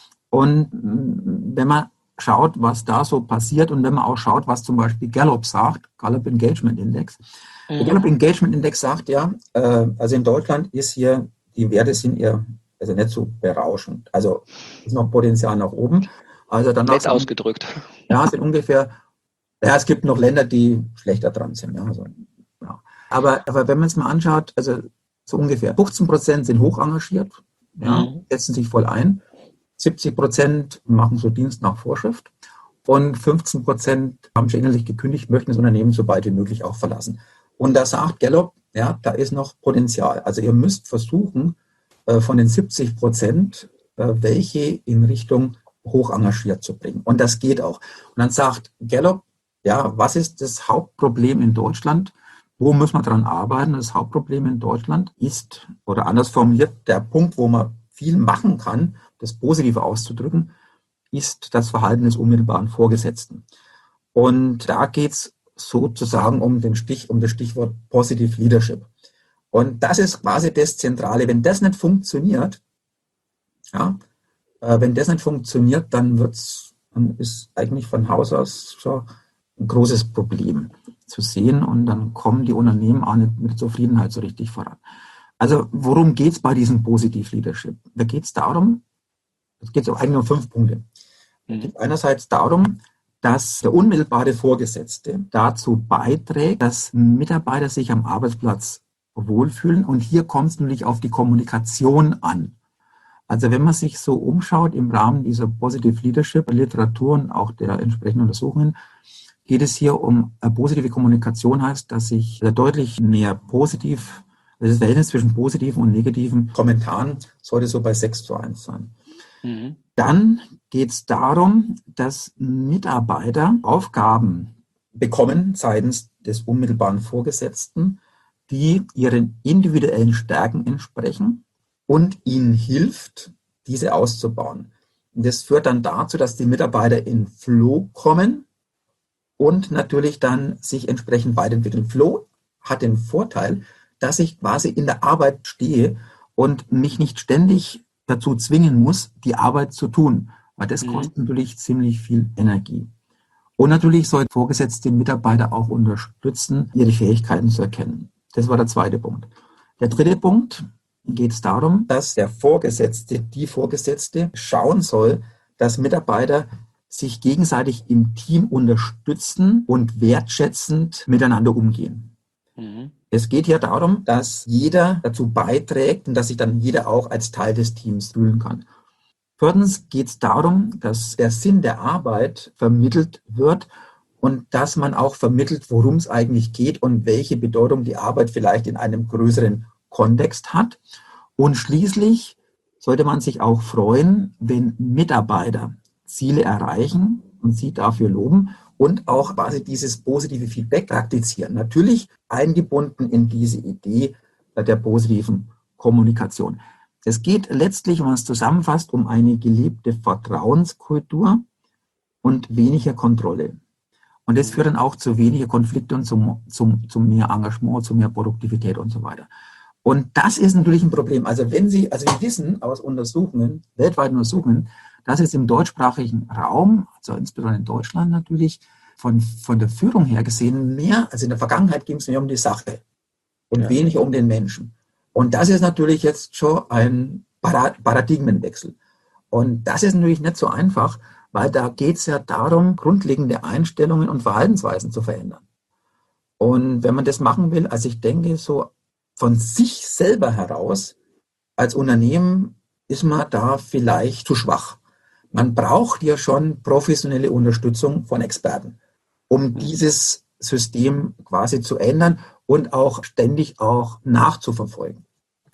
Und wenn man schaut, was da so passiert und wenn man auch schaut, was zum Beispiel Gallup sagt, Gallup Engagement Index. Mhm. Der Gallup Engagement Index sagt ja, äh, also in Deutschland ist hier, die Werte sind eher also nicht so berauschend. Also ist noch Potenzial nach oben. Also danach Nett ausgedrückt. Ja, sind ungefähr, ja, es gibt noch Länder, die schlechter dran sind. Ja, also, ja. Aber, aber wenn man es mal anschaut, also so ungefähr fünfzehn Prozent sind hoch engagiert, ja, Mhm. setzen sich voll ein. siebzig Prozent machen so Dienst nach Vorschrift und fünfzehn Prozent haben schon innerlich gekündigt, möchten das Unternehmen so bald wie möglich auch verlassen. Und da sagt Gallup, ja, da ist noch Potenzial. Also ihr müsst versuchen, von den siebzig Prozent welche in Richtung hoch engagiert zu bringen. Und das geht auch. Und dann sagt Gallup, ja, was ist das Hauptproblem in Deutschland? Wo muss man dran arbeiten? Das Hauptproblem in Deutschland ist, oder anders formuliert, der Punkt, wo man viel machen kann, das Positive auszudrücken, ist das Verhalten des unmittelbaren Vorgesetzten. Und da geht es sozusagen um den Stich, um das Stichwort Positive Leadership. Und das ist quasi das Zentrale. Wenn das nicht funktioniert, ja, äh, wenn das nicht funktioniert, dann wird's, dann ist eigentlich von Haus aus schon ein großes Problem zu sehen und dann kommen die Unternehmen auch nicht mit Zufriedenheit so richtig voran. Also worum geht es bei diesem Positive Leadership? Da geht es darum, es geht eigentlich um fünf Punkte. Es geht einerseits darum, dass der unmittelbare Vorgesetzte dazu beiträgt, dass Mitarbeiter sich am Arbeitsplatz wohlfühlen. Und hier kommt es natürlich auf die Kommunikation an. Also wenn man sich so umschaut im Rahmen dieser Positive Leadership Literatur und auch der entsprechenden Untersuchungen, geht es hier um eine positive Kommunikation, heißt, dass sich deutlich mehr positiv, also das Verhältnis zwischen positiven und negativen Kommentaren sollte so bei sechs zu eins sein. Mhm. Dann geht es darum, dass Mitarbeiter Aufgaben bekommen seitens des unmittelbaren Vorgesetzten, die ihren individuellen Stärken entsprechen und ihnen hilft, diese auszubauen. Und das führt dann dazu, dass die Mitarbeiter in Flow kommen und natürlich dann sich entsprechend weiterentwickeln. Flow hat den Vorteil, dass ich quasi in der Arbeit stehe und mich nicht ständig dazu zwingen muss, die Arbeit zu tun, weil das kostet mhm. natürlich ziemlich viel Energie. Und natürlich soll Vorgesetzte Mitarbeiter auch unterstützen, ihre Fähigkeiten zu erkennen. Das war der zweite Punkt. Der dritte Punkt geht es darum, dass der Vorgesetzte, die Vorgesetzte schauen soll, dass Mitarbeiter sich gegenseitig im Team unterstützen und wertschätzend miteinander umgehen. Mhm. Es geht hier darum, dass jeder dazu beiträgt und dass sich dann jeder auch als Teil des Teams fühlen kann. Viertens geht es darum, dass der Sinn der Arbeit vermittelt wird und dass man auch vermittelt, worum es eigentlich geht und welche Bedeutung die Arbeit vielleicht in einem größeren Kontext hat. Und schließlich sollte man sich auch freuen, wenn Mitarbeiter Ziele erreichen und sie dafür loben und auch quasi dieses positive Feedback praktizieren. Natürlich eingebunden in diese Idee der positiven Kommunikation. Es geht letztlich, wenn man es zusammenfasst, um eine gelebte Vertrauenskultur und weniger Kontrolle. Und das führt dann auch zu weniger Konflikte und zum, zum, zu mehr Engagement, zu mehr Produktivität und so weiter. Und das ist natürlich ein Problem. Also wenn Sie, also wir wissen aus Untersuchungen, weltweiten Untersuchungen, dass es im deutschsprachigen Raum, also insbesondere in Deutschland natürlich, von, von der Führung her gesehen mehr, also in der Vergangenheit ging es mehr um die Sache und ja. weniger um den Menschen. Und das ist natürlich jetzt schon ein Paradigmenwechsel. Und das ist natürlich nicht so einfach, weil da geht es ja darum, grundlegende Einstellungen und Verhaltensweisen zu verändern. Und wenn man das machen will, also ich denke, so von sich selber heraus, als Unternehmen ist man da vielleicht zu schwach. Man braucht ja schon professionelle Unterstützung von Experten, um dieses System quasi zu ändern und auch ständig auch nachzuverfolgen.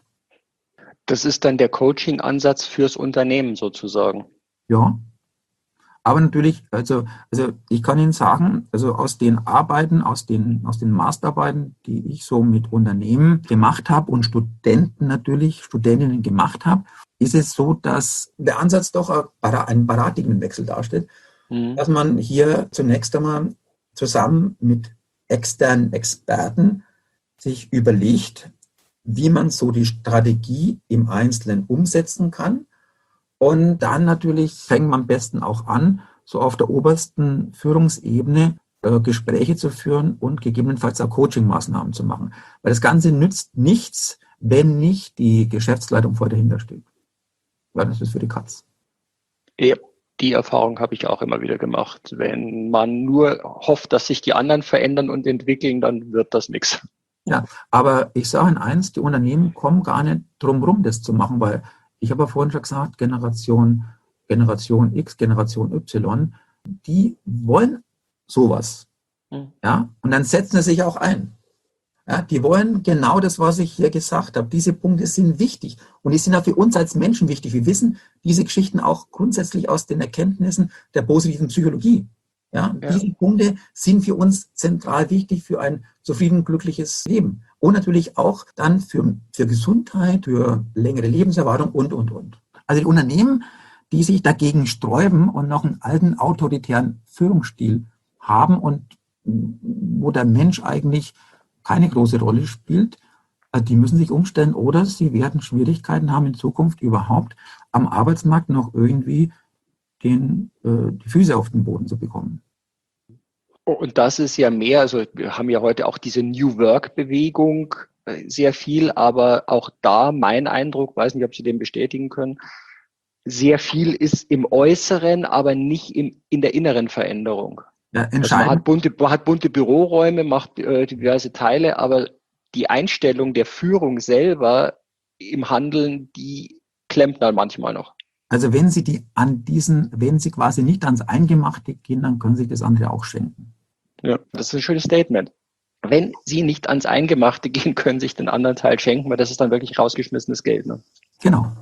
Das ist dann der Coaching-Ansatz fürs Unternehmen sozusagen. Ja. Aber natürlich, also, also ich kann Ihnen sagen, also aus den Arbeiten, aus den, aus den Masterarbeiten, die ich so mit Unternehmen gemacht habe und Studenten natürlich, Studentinnen gemacht habe, ist es so, dass der Ansatz doch einen Paradigmenwechsel darstellt, mhm. dass man hier zunächst einmal zusammen mit externen Experten sich überlegt, wie man so die Strategie im Einzelnen umsetzen kann. Und dann natürlich fängt man am besten auch an, so auf der obersten Führungsebene äh, Gespräche zu führen und gegebenenfalls auch Coaching-Maßnahmen zu machen. Weil das Ganze nützt nichts, wenn nicht die Geschäftsleitung vor dahinter steht. Weil das ist für die Katz. Ja, die Erfahrung habe ich auch immer wieder gemacht. Wenn man nur hofft, dass sich die anderen verändern und entwickeln, dann wird das nichts. Ja, aber ich sage Ihnen eins, die Unternehmen kommen gar nicht drum rum, das zu machen, weil ich habe ja vorhin schon gesagt, Generation, Generation X, Generation Y, die wollen sowas. Mhm. Ja, und dann setzen sie sich auch ein. Ja, die wollen genau das, was ich hier gesagt habe. Diese Punkte sind wichtig und die sind auch für uns als Menschen wichtig. Wir wissen diese Geschichten auch grundsätzlich aus den Erkenntnissen der positiven Psychologie. Ja, ja. Diese Punkte sind für uns zentral wichtig für ein zufrieden, glückliches Leben. Und natürlich auch dann für, für Gesundheit, für längere Lebenserwartung und, und, und. Also die Unternehmen, die sich dagegen sträuben und noch einen alten autoritären Führungsstil haben und wo der Mensch eigentlich keine große Rolle spielt, die müssen sich umstellen oder sie werden Schwierigkeiten haben in Zukunft überhaupt am Arbeitsmarkt noch irgendwie den, äh, die Füße auf den Boden zu bekommen. Und das ist ja mehr, also wir haben ja heute auch diese New Work-Bewegung sehr viel, aber auch da mein Eindruck, weiß nicht, ob Sie den bestätigen können, sehr viel ist im Äußeren, aber nicht im, in der inneren Veränderung. Ja, entscheidend. Also man hat bunte, man hat bunte Büroräume, macht äh, diverse Teile, aber die Einstellung der Führung selber im Handeln, die klemmt dann manchmal noch. Also wenn Sie die an diesen, wenn Sie quasi nicht ans Eingemachte gehen, dann können Sie sich das andere auch schenken. Ja, das ist ein schönes Statement. Wenn Sie nicht ans Eingemachte gehen, können Sie sich den anderen Teil schenken, weil das ist dann wirklich rausgeschmissenes Geld. Ne? Genau.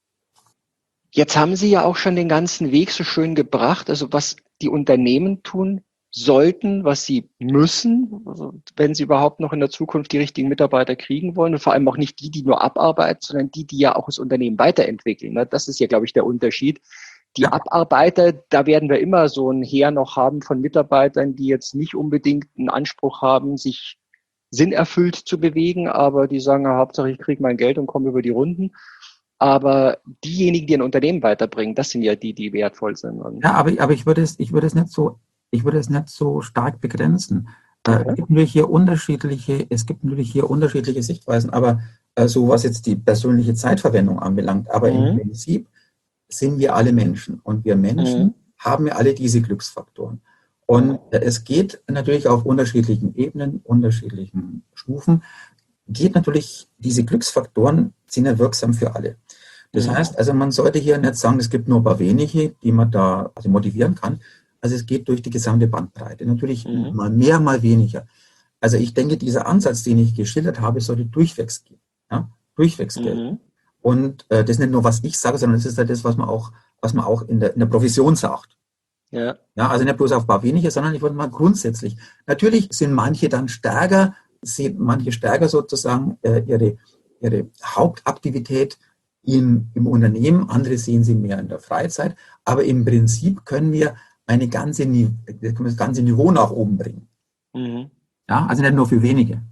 Jetzt haben Sie ja auch schon den ganzen Weg so schön gebracht, also was die Unternehmen tun sollten, was sie müssen, also wenn sie überhaupt noch in der Zukunft die richtigen Mitarbeiter kriegen wollen und vor allem auch nicht die, die nur abarbeiten, sondern die, die ja auch das Unternehmen weiterentwickeln. Das ist ja, glaube ich, der Unterschied. Die ja. Abarbeiter, da werden wir immer so ein Heer noch haben von Mitarbeitern, die jetzt nicht unbedingt einen Anspruch haben, sich sinnerfüllt zu bewegen, aber die sagen, ja, Hauptsache ich kriege mein Geld und komme über die Runden. Aber diejenigen, die ein Unternehmen weiterbringen, das sind ja die, die wertvoll sind. Ja, aber, aber ich würde es, ich würde es nicht so Ich würde es nicht so stark begrenzen. Okay. Es gibt natürlich hier unterschiedliche, es gibt natürlich hier unterschiedliche Sichtweisen, aber äh, so was jetzt die persönliche Zeitverwendung anbelangt. Aber mhm. im Prinzip sind wir alle Menschen und wir Menschen mhm. haben ja alle diese Glücksfaktoren. Und äh, es geht natürlich auf unterschiedlichen Ebenen, unterschiedlichen Stufen, geht natürlich, diese Glücksfaktoren sind ja wirksam für alle. Das mhm. heißt, also man sollte hier nicht sagen, es gibt nur ein paar wenige, die man da also motivieren kann. Also es geht durch die gesamte Bandbreite. Natürlich mhm. mal mehr, mal weniger. Also ich denke, dieser Ansatz, den ich geschildert habe, sollte durchwegs gehen. Ja? Durchwegs mhm. gelten. Und äh, das ist nicht nur, was ich sage, sondern das ist halt das, was man auch, was man auch in der, in der Profession sagt. Ja. Ja, also nicht bloß auf ein paar weniger, sondern ich wollte mal grundsätzlich. Natürlich sind manche dann stärker, sehen manche stärker sozusagen äh, ihre, ihre Hauptaktivität in, im Unternehmen, andere sehen sie mehr in der Freizeit. Aber im Prinzip können wir eine ganze, das ganze Niveau nach oben bringen. Mhm. Ja, also nicht nur für wenige.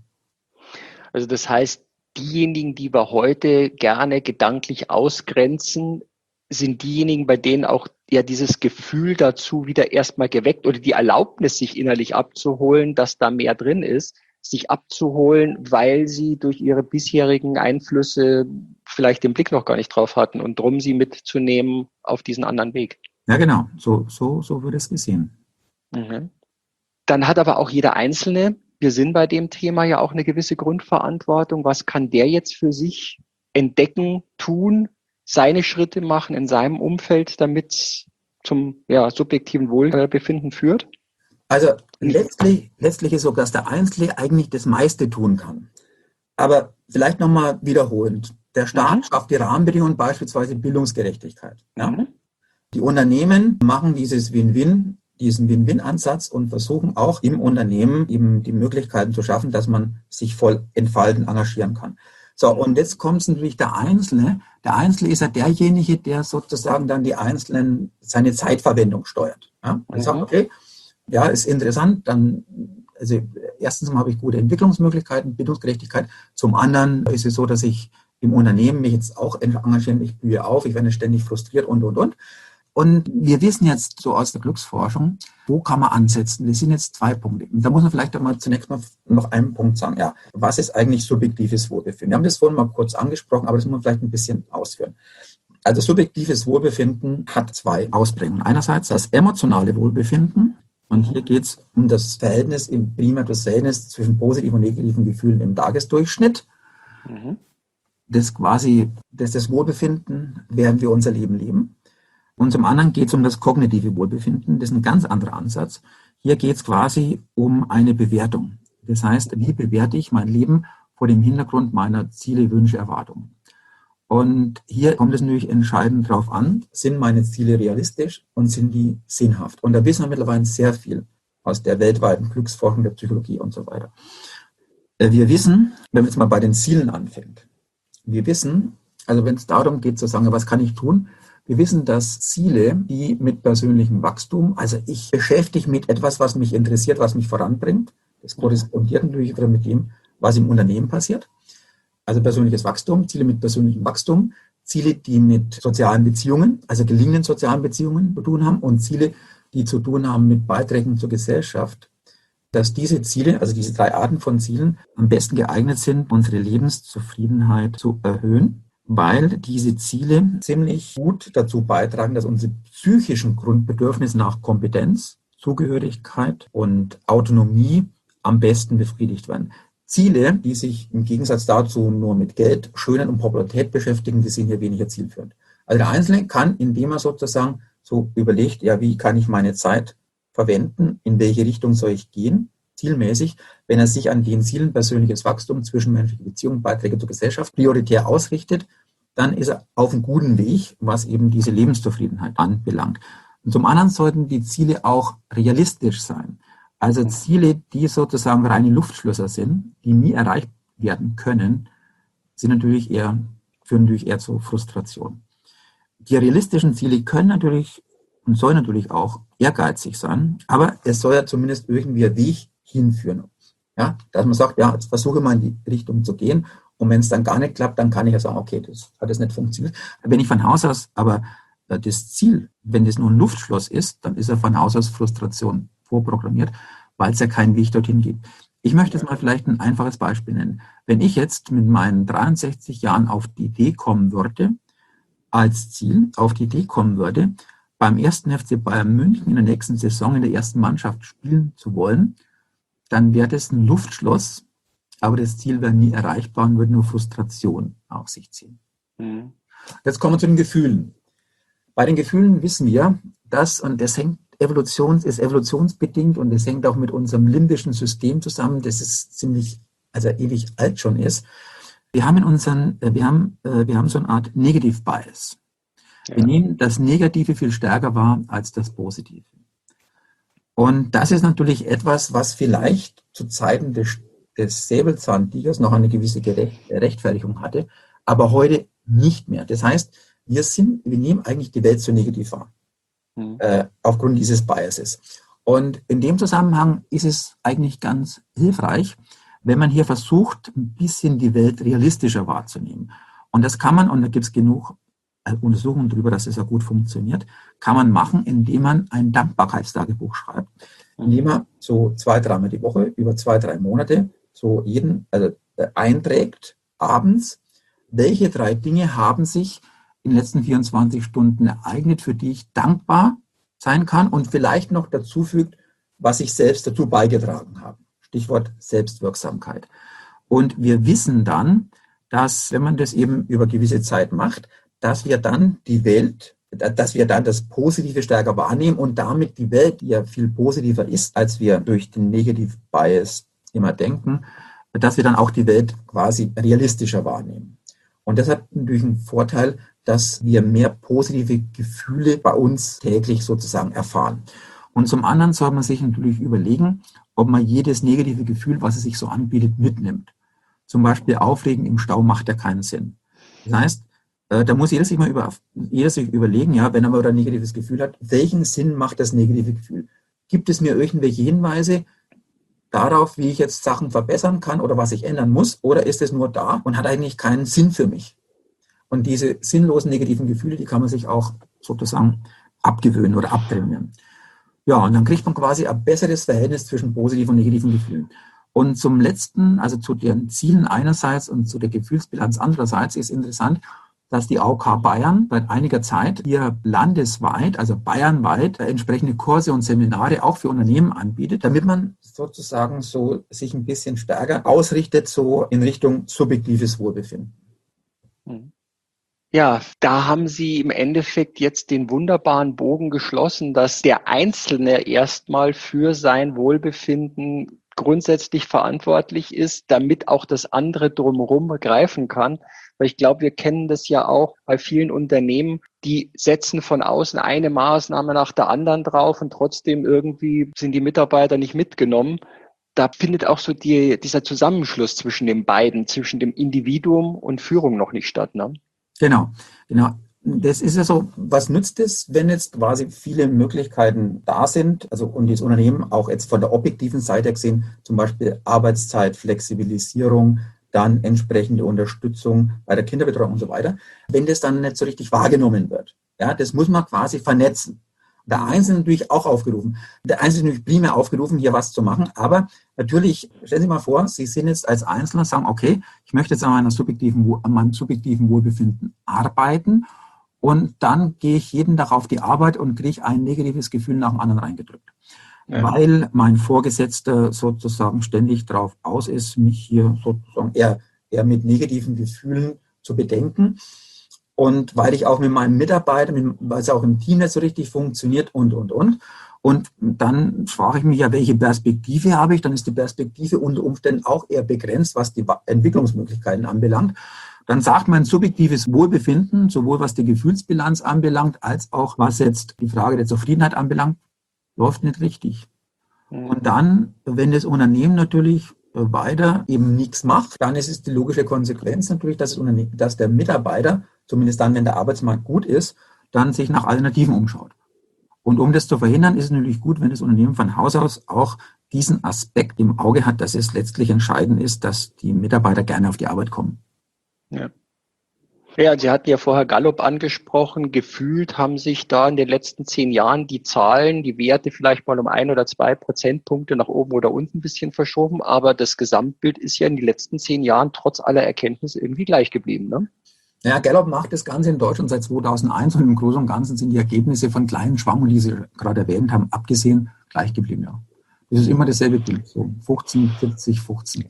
Also das heißt, diejenigen, die wir heute gerne gedanklich ausgrenzen, sind diejenigen, bei denen auch ja dieses Gefühl dazu wieder erstmal geweckt oder die Erlaubnis, sich innerlich abzuholen, dass da mehr drin ist, sich abzuholen, weil sie durch ihre bisherigen Einflüsse vielleicht den Blick noch gar nicht drauf hatten und drum sie mitzunehmen auf diesen anderen Weg. Ja, genau. So, so, so wird es gesehen. Mhm. Dann hat aber auch jeder Einzelne, wir sind bei dem Thema ja auch eine gewisse Grundverantwortung. Was kann der jetzt für sich entdecken, tun, seine Schritte machen in seinem Umfeld, damit es zum ja, subjektiven Wohlbefinden führt? Also letztlich, letztlich ist so, dass der Einzelne eigentlich das meiste tun kann. Aber vielleicht nochmal wiederholend. Der Staat Mhm. schafft die Rahmenbedingungen, beispielsweise Bildungsgerechtigkeit. Ja? Mhm. Die Unternehmen machen dieses Win-Win, diesen Win-Win-Ansatz und versuchen auch im Unternehmen eben die Möglichkeiten zu schaffen, dass man sich voll entfalten, engagieren kann. So, und jetzt kommt es natürlich der Einzelne. Der Einzelne ist ja derjenige, der sozusagen dann die Einzelnen seine Zeitverwendung steuert. Ja? Und Mhm. sagt, okay, ja, ist interessant, dann, also erstens mal habe ich gute Entwicklungsmöglichkeiten, Bildungsgerechtigkeit. Zum anderen ist es so, dass ich im Unternehmen mich jetzt auch engagieren, ich blühe auf, ich werde ständig frustriert und, und, und. Und wir wissen jetzt so aus der Glücksforschung, wo kann man ansetzen? Das sind jetzt zwei Punkte. Und da muss man vielleicht einmal zunächst mal noch einen Punkt sagen. Ja, was ist eigentlich subjektives Wohlbefinden? Wir haben das vorhin mal kurz angesprochen, aber das muss man vielleicht ein bisschen ausführen. Also subjektives Wohlbefinden hat zwei Ausprägungen. Einerseits das emotionale Wohlbefinden. Und hier geht es um das Verhältnis, im primär das Verhältnis zwischen positiven und negativen Gefühlen im Tagesdurchschnitt. Mhm. Das quasi, das ist das Wohlbefinden, während wir unser Leben leben. Und zum anderen geht es um das kognitive Wohlbefinden. Das ist ein ganz anderer Ansatz. Hier geht es quasi um eine Bewertung. Das heißt, wie bewerte ich mein Leben vor dem Hintergrund meiner Ziele, Wünsche, Erwartungen? Und hier kommt es natürlich entscheidend darauf an, sind meine Ziele realistisch und sind die sinnhaft? Und da wissen wir mittlerweile sehr viel aus der weltweiten Glücksforschung, der Psychologie und so weiter. Wir wissen, wenn man jetzt mal bei den Zielen anfängt, wir wissen, also wenn es darum geht zu sagen, was kann ich tun? Wir wissen, dass Ziele, die mit persönlichem Wachstum, also ich beschäftige mich mit etwas, was mich interessiert, was mich voranbringt, das korrespondiert natürlich wieder mit dem, was im Unternehmen passiert. Also persönliches Wachstum, Ziele mit persönlichem Wachstum, Ziele, die mit sozialen Beziehungen, also gelingenden sozialen Beziehungen zu tun haben und Ziele, die zu tun haben mit Beiträgen zur Gesellschaft, dass diese Ziele, also diese drei Arten von Zielen, am besten geeignet sind, unsere Lebenszufriedenheit zu erhöhen, weil diese Ziele ziemlich gut dazu beitragen, dass unsere psychischen Grundbedürfnisse nach Kompetenz, Zugehörigkeit und Autonomie am besten befriedigt werden. Ziele, die sich im Gegensatz dazu nur mit Geld, Schönheit und Popularität beschäftigen, die sind hier weniger zielführend. Also der Einzelne kann, indem er sozusagen so überlegt, ja, wie kann ich meine Zeit verwenden, in welche Richtung soll ich gehen, zielmäßig, wenn er sich an den Zielen persönliches Wachstum, zwischenmenschliche Beziehungen, Beiträge zur Gesellschaft prioritär ausrichtet, dann ist er auf einem guten Weg, was eben diese Lebenszufriedenheit anbelangt. Und zum anderen sollten die Ziele auch realistisch sein. Also Ziele, die sozusagen reine Luftschlösser sind, die nie erreicht werden können, sind natürlich eher, führen natürlich eher zu Frustration. Die realistischen Ziele können natürlich und sollen natürlich auch ehrgeizig sein, aber es soll ja zumindest irgendwie ein Weg hinführen. Ja, dass man sagt, ja, jetzt versuche mal in die Richtung zu gehen. Und wenn es dann gar nicht klappt, dann kann ich ja sagen, okay, das hat jetzt nicht funktioniert. Wenn ich von Haus aus aber das Ziel, wenn das nur ein Luftschloss ist, dann ist ja von Haus aus Frustration vorprogrammiert, weil es ja keinen Weg dorthin gibt. Ich möchte jetzt mal vielleicht ein einfaches Beispiel nennen. Wenn ich jetzt mit meinen dreiundsechzig Jahren auf die Idee kommen würde, als Ziel auf die Idee kommen würde, beim ersten F C Bayern München in der nächsten Saison in der ersten Mannschaft spielen zu wollen, dann wäre das ein Luftschloss, aber das Ziel wäre nie erreichbar und würde nur Frustration auf sich ziehen. Mhm. Jetzt kommen wir zu den Gefühlen. Bei den Gefühlen wissen wir, dass, und das hängt Evolutions, ist evolutionsbedingt und das hängt auch mit unserem limbischen System zusammen, das ist ziemlich, also ewig alt schon ist. Wir haben in unseren, wir haben, wir haben so eine Art Negative Bias. Ja. Wir nehmen das Negative viel stärker wahr als das Positive. Und das ist natürlich etwas, was vielleicht zu Zeiten des, des Säbelzahntigers noch eine gewisse Rechtfertigung hatte, aber heute nicht mehr. Das heißt, wir sind, wir nehmen eigentlich die Welt so negativ wahr. mhm. äh, aufgrund dieses Biases. Und in dem Zusammenhang ist es eigentlich ganz hilfreich, wenn man hier versucht, ein bisschen die Welt realistischer wahrzunehmen. Und das kann man, und da gibt es genug Untersuchungen darüber, dass es ja gut funktioniert, kann man machen, indem man ein Dankbarkeitstagebuch schreibt. Indem man so zwei, dreimal die Woche, über zwei, drei Monate, so jeden, also einträgt, abends, welche drei Dinge haben sich in den letzten vierundzwanzig Stunden ereignet, für die ich dankbar sein kann und vielleicht noch dazu fügt, was ich selbst dazu beigetragen habe. Stichwort Selbstwirksamkeit. Und wir wissen dann, dass, wenn man das eben über gewisse Zeit macht, dass wir dann die Welt, dass wir dann das Positive stärker wahrnehmen und damit die Welt, die ja viel positiver ist, als wir durch den Negative Bias immer denken, dass wir dann auch die Welt quasi realistischer wahrnehmen. Und das hat natürlich einen Vorteil, dass wir mehr positive Gefühle bei uns täglich sozusagen erfahren. Und zum anderen soll man sich natürlich überlegen, ob man jedes negative Gefühl, was es sich so anbietet, mitnimmt. Zum Beispiel Aufregen im Stau macht ja keinen Sinn. Das heißt, da muss jeder sich mal über, jeder sich überlegen, ja, wenn er mal ein negatives Gefühl hat, welchen Sinn macht das negative Gefühl? Gibt es mir irgendwelche Hinweise darauf, wie ich jetzt Sachen verbessern kann oder was ich ändern muss? Oder ist es nur da und hat eigentlich keinen Sinn für mich? Und diese sinnlosen negativen Gefühle, die kann man sich auch sozusagen abgewöhnen oder abtrainieren. Ja, und dann kriegt man quasi ein besseres Verhältnis zwischen positiven und negativen Gefühlen. Und zum Letzten, also zu den Zielen einerseits und zu der Gefühlsbilanz andererseits, ist interessant, dass die A O K Bayern seit einiger Zeit hier landesweit, also bayernweit, entsprechende Kurse und Seminare auch für Unternehmen anbietet, damit man sozusagen so sich ein bisschen stärker ausrichtet, so in Richtung subjektives Wohlbefinden. Ja, da haben Sie im Endeffekt jetzt den wunderbaren Bogen geschlossen, dass der Einzelne erstmal für sein Wohlbefinden grundsätzlich verantwortlich ist, damit auch das andere drumherum greifen kann. Weil ich glaube, wir kennen das ja auch bei vielen Unternehmen, die setzen von außen eine Maßnahme nach der anderen drauf und trotzdem irgendwie sind die Mitarbeiter nicht mitgenommen. Da findet auch so die, dieser Zusammenschluss zwischen den beiden, zwischen dem Individuum und Führung noch nicht statt, ne? Genau, genau. Das ist ja so, was nützt es, wenn jetzt quasi viele Möglichkeiten da sind, also und das Unternehmen auch jetzt von der objektiven Seite gesehen, zum Beispiel Arbeitszeit, Flexibilisierung, dann entsprechende Unterstützung bei der Kinderbetreuung und so weiter, wenn das dann nicht so richtig wahrgenommen wird. Ja, das muss man quasi vernetzen. Der Einzelne natürlich auch aufgerufen. Der Einzelne natürlich primär aufgerufen, hier was zu machen. Aber natürlich, stellen Sie mal vor, Sie sind jetzt als Einzelner, sagen, okay, ich möchte jetzt an, meiner subjektiven, an meinem subjektiven Wohlbefinden arbeiten. Und dann gehe ich jeden Tag auf die Arbeit und kriege ein negatives Gefühl nach dem anderen reingedrückt. Ja. Weil mein Vorgesetzter sozusagen ständig darauf aus ist, mich hier sozusagen eher, eher mit negativen Gefühlen zu bedenken. Und weil ich auch mit meinem Mitarbeiter, weil es auch im Team nicht so richtig funktioniert und, und, und. Und dann frage ich mich ja, welche Perspektive habe ich? Dann ist die Perspektive unter Umständen auch eher begrenzt, was die Entwicklungsmöglichkeiten anbelangt. Dann sagt mein subjektives Wohlbefinden, sowohl was die Gefühlsbilanz anbelangt, als auch was jetzt die Frage der Zufriedenheit anbelangt, läuft nicht richtig. Und dann, wenn das Unternehmen natürlich weiter eben nichts macht, dann ist es die logische Konsequenz natürlich, dass, das Unternehmen, dass der Mitarbeiter, zumindest dann, wenn der Arbeitsmarkt gut ist, dann sich nach Alternativen umschaut. Und um das zu verhindern, ist es natürlich gut, wenn das Unternehmen von Haus aus auch diesen Aspekt im Auge hat, dass es letztlich entscheidend ist, dass die Mitarbeiter gerne auf die Arbeit kommen. Ja. Ja, Sie hatten ja vorher Gallup angesprochen. Gefühlt haben sich da in den letzten zehn Jahren die Zahlen, die Werte vielleicht mal um ein oder zwei Prozentpunkte nach oben oder unten ein bisschen verschoben. Aber das Gesamtbild ist ja in den letzten zehn Jahren trotz aller Erkenntnisse irgendwie gleich geblieben, ne? Ja, Gallup macht das Ganze in Deutschland seit zweitausendeins und im Großen und Ganzen sind die Ergebnisse von kleinen Schwankungen, die Sie gerade erwähnt haben, abgesehen, gleich geblieben, ja. Das ist immer dasselbe Bild, so fünfzehn, vierzig, fünfzehn.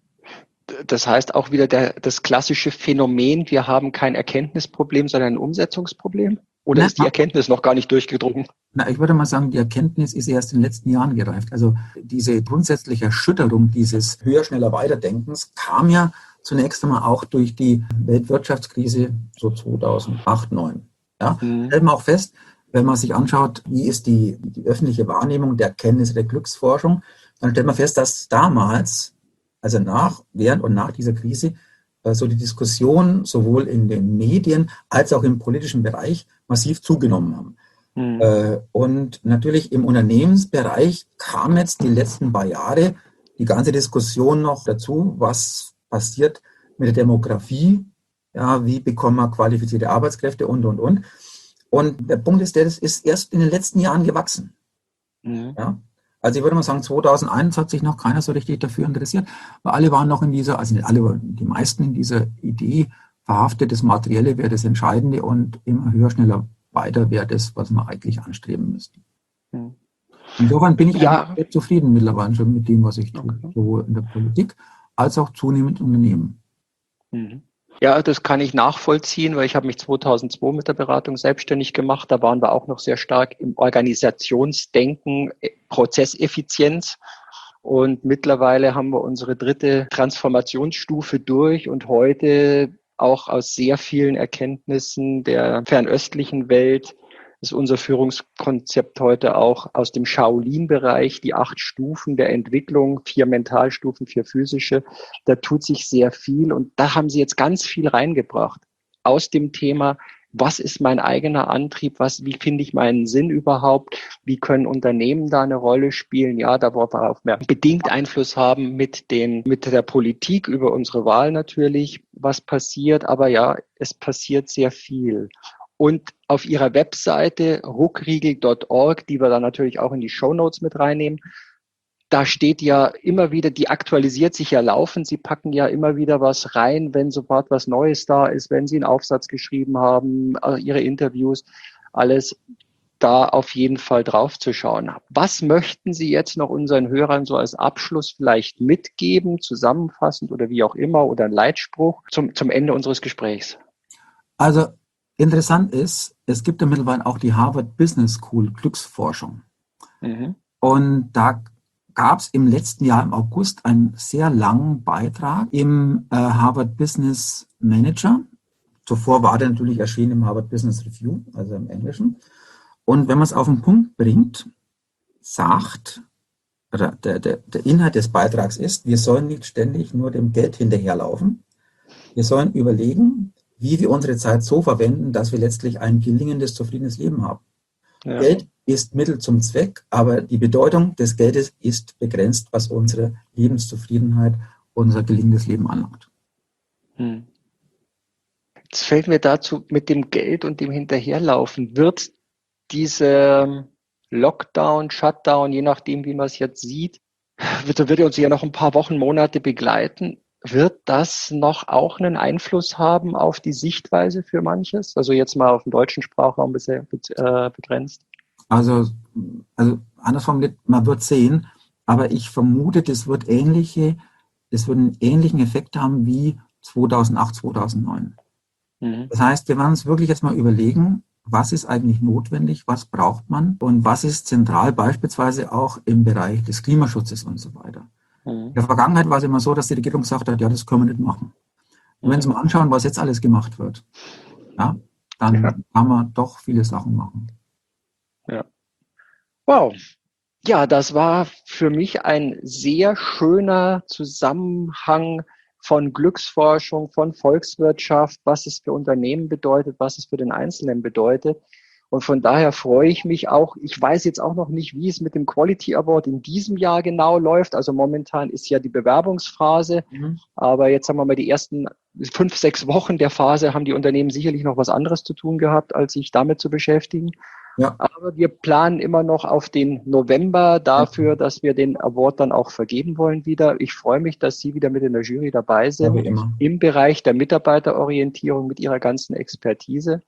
Das heißt auch wieder der, das klassische Phänomen, wir haben kein Erkenntnisproblem, sondern ein Umsetzungsproblem? Oder na, ist die Erkenntnis noch gar nicht durchgedrungen? Na, ich würde mal sagen, die Erkenntnis ist erst in den letzten Jahren gereift. Also diese grundsätzliche Erschütterung dieses höher, schneller, Weiterdenkens kam ja zunächst einmal auch durch die Weltwirtschaftskrise so zweitausendacht, neun. Ja, mhm. Stellt man auch fest, wenn man sich anschaut, wie ist die, die öffentliche Wahrnehmung der Erkenntnisse der Glücksforschung, dann stellt man fest, dass damals, also nach, während und nach dieser Krise, so die Diskussion sowohl in den Medien als auch im politischen Bereich massiv zugenommen haben. Mhm. Äh, und natürlich im Unternehmensbereich kam jetzt die letzten paar Jahre die ganze Diskussion noch dazu, was passiert mit der Demografie, ja, wie bekommen wir qualifizierte Arbeitskräfte und, und, und. Und der Punkt ist der, das ist erst in den letzten Jahren gewachsen. Mhm. Ja? Also ich würde mal sagen, zweitausendeins hat sich noch keiner so richtig dafür interessiert, weil alle waren noch in dieser, also nicht alle, die meisten in dieser Idee verhaftet, das Materielle wäre das Entscheidende und immer höher, schneller, weiter wäre das, was man eigentlich anstreben müsste. Mhm. Insofern bin ich ja sehr zufrieden mittlerweile schon mit dem, was ich tue, okay. Sowohl in der Politik als auch zunehmend im Unternehmen. Mhm. Ja, das kann ich nachvollziehen, weil ich habe mich zweitausendzwei mit der Beratung selbstständig gemacht. Da waren wir auch noch sehr stark im Organisationsdenken, Prozesseffizienz. Und mittlerweile haben wir unsere dritte Transformationsstufe durch und heute auch aus sehr vielen Erkenntnissen der fernöstlichen Welt ist unser Führungskonzept heute auch aus dem Shaolin-Bereich, die acht Stufen der Entwicklung, vier Mentalstufen, vier physische. Da tut sich sehr viel und da haben Sie jetzt ganz viel reingebracht aus dem Thema, was ist mein eigener Antrieb, was, wie finde ich meinen Sinn überhaupt, wie können Unternehmen da eine Rolle spielen, ja, da worauf wir bedingt Einfluss haben mit den, mit der Politik über unsere Wahl natürlich, was passiert, aber ja, es passiert sehr viel. Und auf Ihrer Webseite ruckriegel punkt org, die wir dann natürlich auch in die Shownotes mit reinnehmen, da steht ja immer wieder, die aktualisiert sich ja laufend. Sie packen ja immer wieder was rein, wenn sofort was Neues da ist, wenn Sie einen Aufsatz geschrieben haben, Ihre Interviews, alles da auf jeden Fall drauf zu schauen. Was möchten Sie jetzt noch unseren Hörern so als Abschluss vielleicht mitgeben, zusammenfassend oder wie auch immer, oder ein Leitspruch zum, zum Ende unseres Gesprächs? Also, interessant ist, es gibt ja mittlerweile auch die Harvard Business School Glücksforschung. Mhm. Und da gab es im letzten Jahr im August einen sehr langen Beitrag im äh, Harvard Business Manager. Zuvor war der natürlich erschienen im Harvard Business Review, also im Englischen. Und wenn man es auf den Punkt bringt, sagt, oder der, der, der Inhalt des Beitrags ist, wir sollen nicht ständig nur dem Geld hinterherlaufen. Wir sollen überlegen, wie wir unsere Zeit so verwenden, dass wir letztlich ein gelingendes, zufriedenes Leben haben. Ja. Geld ist Mittel zum Zweck, aber die Bedeutung des Geldes ist begrenzt, was unsere Lebenszufriedenheit, unser gelingendes Leben anlangt. Hm. Jetzt fällt mir dazu mit dem Geld und dem Hinterherlaufen, wird diese Lockdown, Shutdown, je nachdem, wie man es jetzt sieht, wird, wird uns ja noch ein paar Wochen, Monate begleiten. Wird das noch auch einen Einfluss haben auf die Sichtweise für manches? Also jetzt mal auf den deutschen Sprachraum bisher äh, begrenzt. Also, also anders formuliert, man wird sehen, aber ich vermute, das wird ähnliche, das wird einen ähnlichen Effekt haben wie zweitausendacht, zweitausendneun. Mhm. Das heißt, wir werden uns wirklich jetzt mal überlegen, was ist eigentlich notwendig, was braucht man und was ist zentral, beispielsweise auch im Bereich des Klimaschutzes und so weiter. In der Vergangenheit war es immer so, dass die Regierung gesagt hat, ja, das können wir nicht machen. Und wenn Sie mal anschauen, was jetzt alles gemacht wird, ja, dann ja. kann man doch viele Sachen machen. Ja. Wow. Ja, das war für mich ein sehr schöner Zusammenhang von Glücksforschung, von Volkswirtschaft, was es für Unternehmen bedeutet, was es für den Einzelnen bedeutet. Und von daher freue ich mich auch. Ich weiß jetzt auch noch nicht, wie es mit dem Quality Award in diesem Jahr genau läuft. Also momentan ist ja die Bewerbungsphase. Mhm. Aber jetzt haben wir mal die ersten fünf, sechs Wochen der Phase, haben die Unternehmen sicherlich noch was anderes zu tun gehabt, als sich damit zu beschäftigen. Ja. Aber wir planen immer noch auf den November dafür, dass wir den Award dann auch vergeben wollen wieder. Ich freue mich, dass Sie wieder mit in der Jury dabei sind, ja, im Bereich der Mitarbeiterorientierung mit Ihrer ganzen Expertise.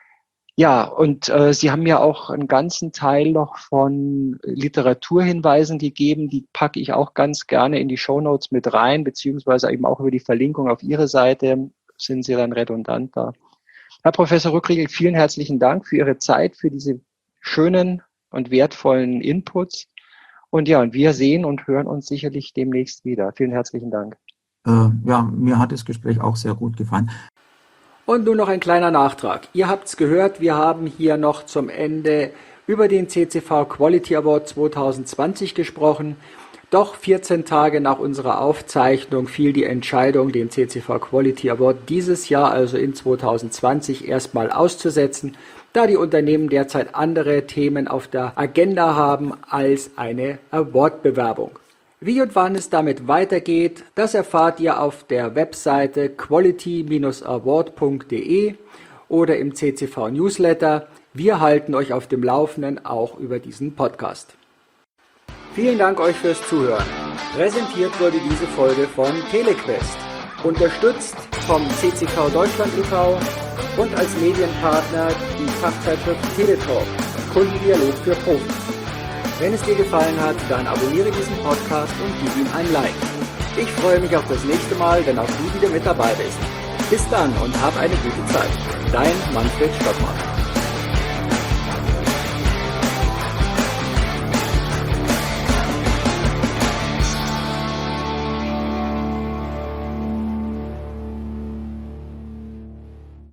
Ja, und äh, Sie haben ja auch einen ganzen Teil noch von Literaturhinweisen gegeben, die packe ich auch ganz gerne in die Shownotes mit rein, beziehungsweise eben auch über die Verlinkung auf Ihre Seite sind Sie dann redundant da. Herr Professor Ruckriegel, vielen herzlichen Dank für Ihre Zeit, für diese schönen und wertvollen Inputs. Und ja, und wir sehen und hören uns sicherlich demnächst wieder. Vielen herzlichen Dank. Äh, ja, mir hat das Gespräch auch sehr gut gefallen. Und nun noch ein kleiner Nachtrag. Ihr habt's gehört, wir haben hier noch zum Ende über den C C V Quality Award zwanzig zwanzig gesprochen. Doch vierzehn Tage nach unserer Aufzeichnung fiel die Entscheidung, den C C V Quality Award dieses Jahr, also in zwanzig zwanzig, erstmal auszusetzen. da die Unternehmen derzeit andere Themen auf der Agenda haben als eine Award-Bewerbung. Wie und wann es damit weitergeht, das erfahrt ihr auf der Webseite quality dash award punkt de oder im C C V Newsletter. Wir halten euch auf dem Laufenden auch über diesen Podcast. Vielen Dank euch fürs Zuhören. Präsentiert wurde diese Folge von Telequest, unterstützt vom C C V Deutschland e V und als Medienpartner die Fachzeitschrift Teletalk, Kundendialog für Profis. Wenn es dir gefallen hat, dann abonniere diesen Podcast und gib ihm ein Like. Ich freue mich auf das nächste Mal, wenn auch du wieder mit dabei bist. Bis dann und hab eine gute Zeit. Dein Manfred Stockmann.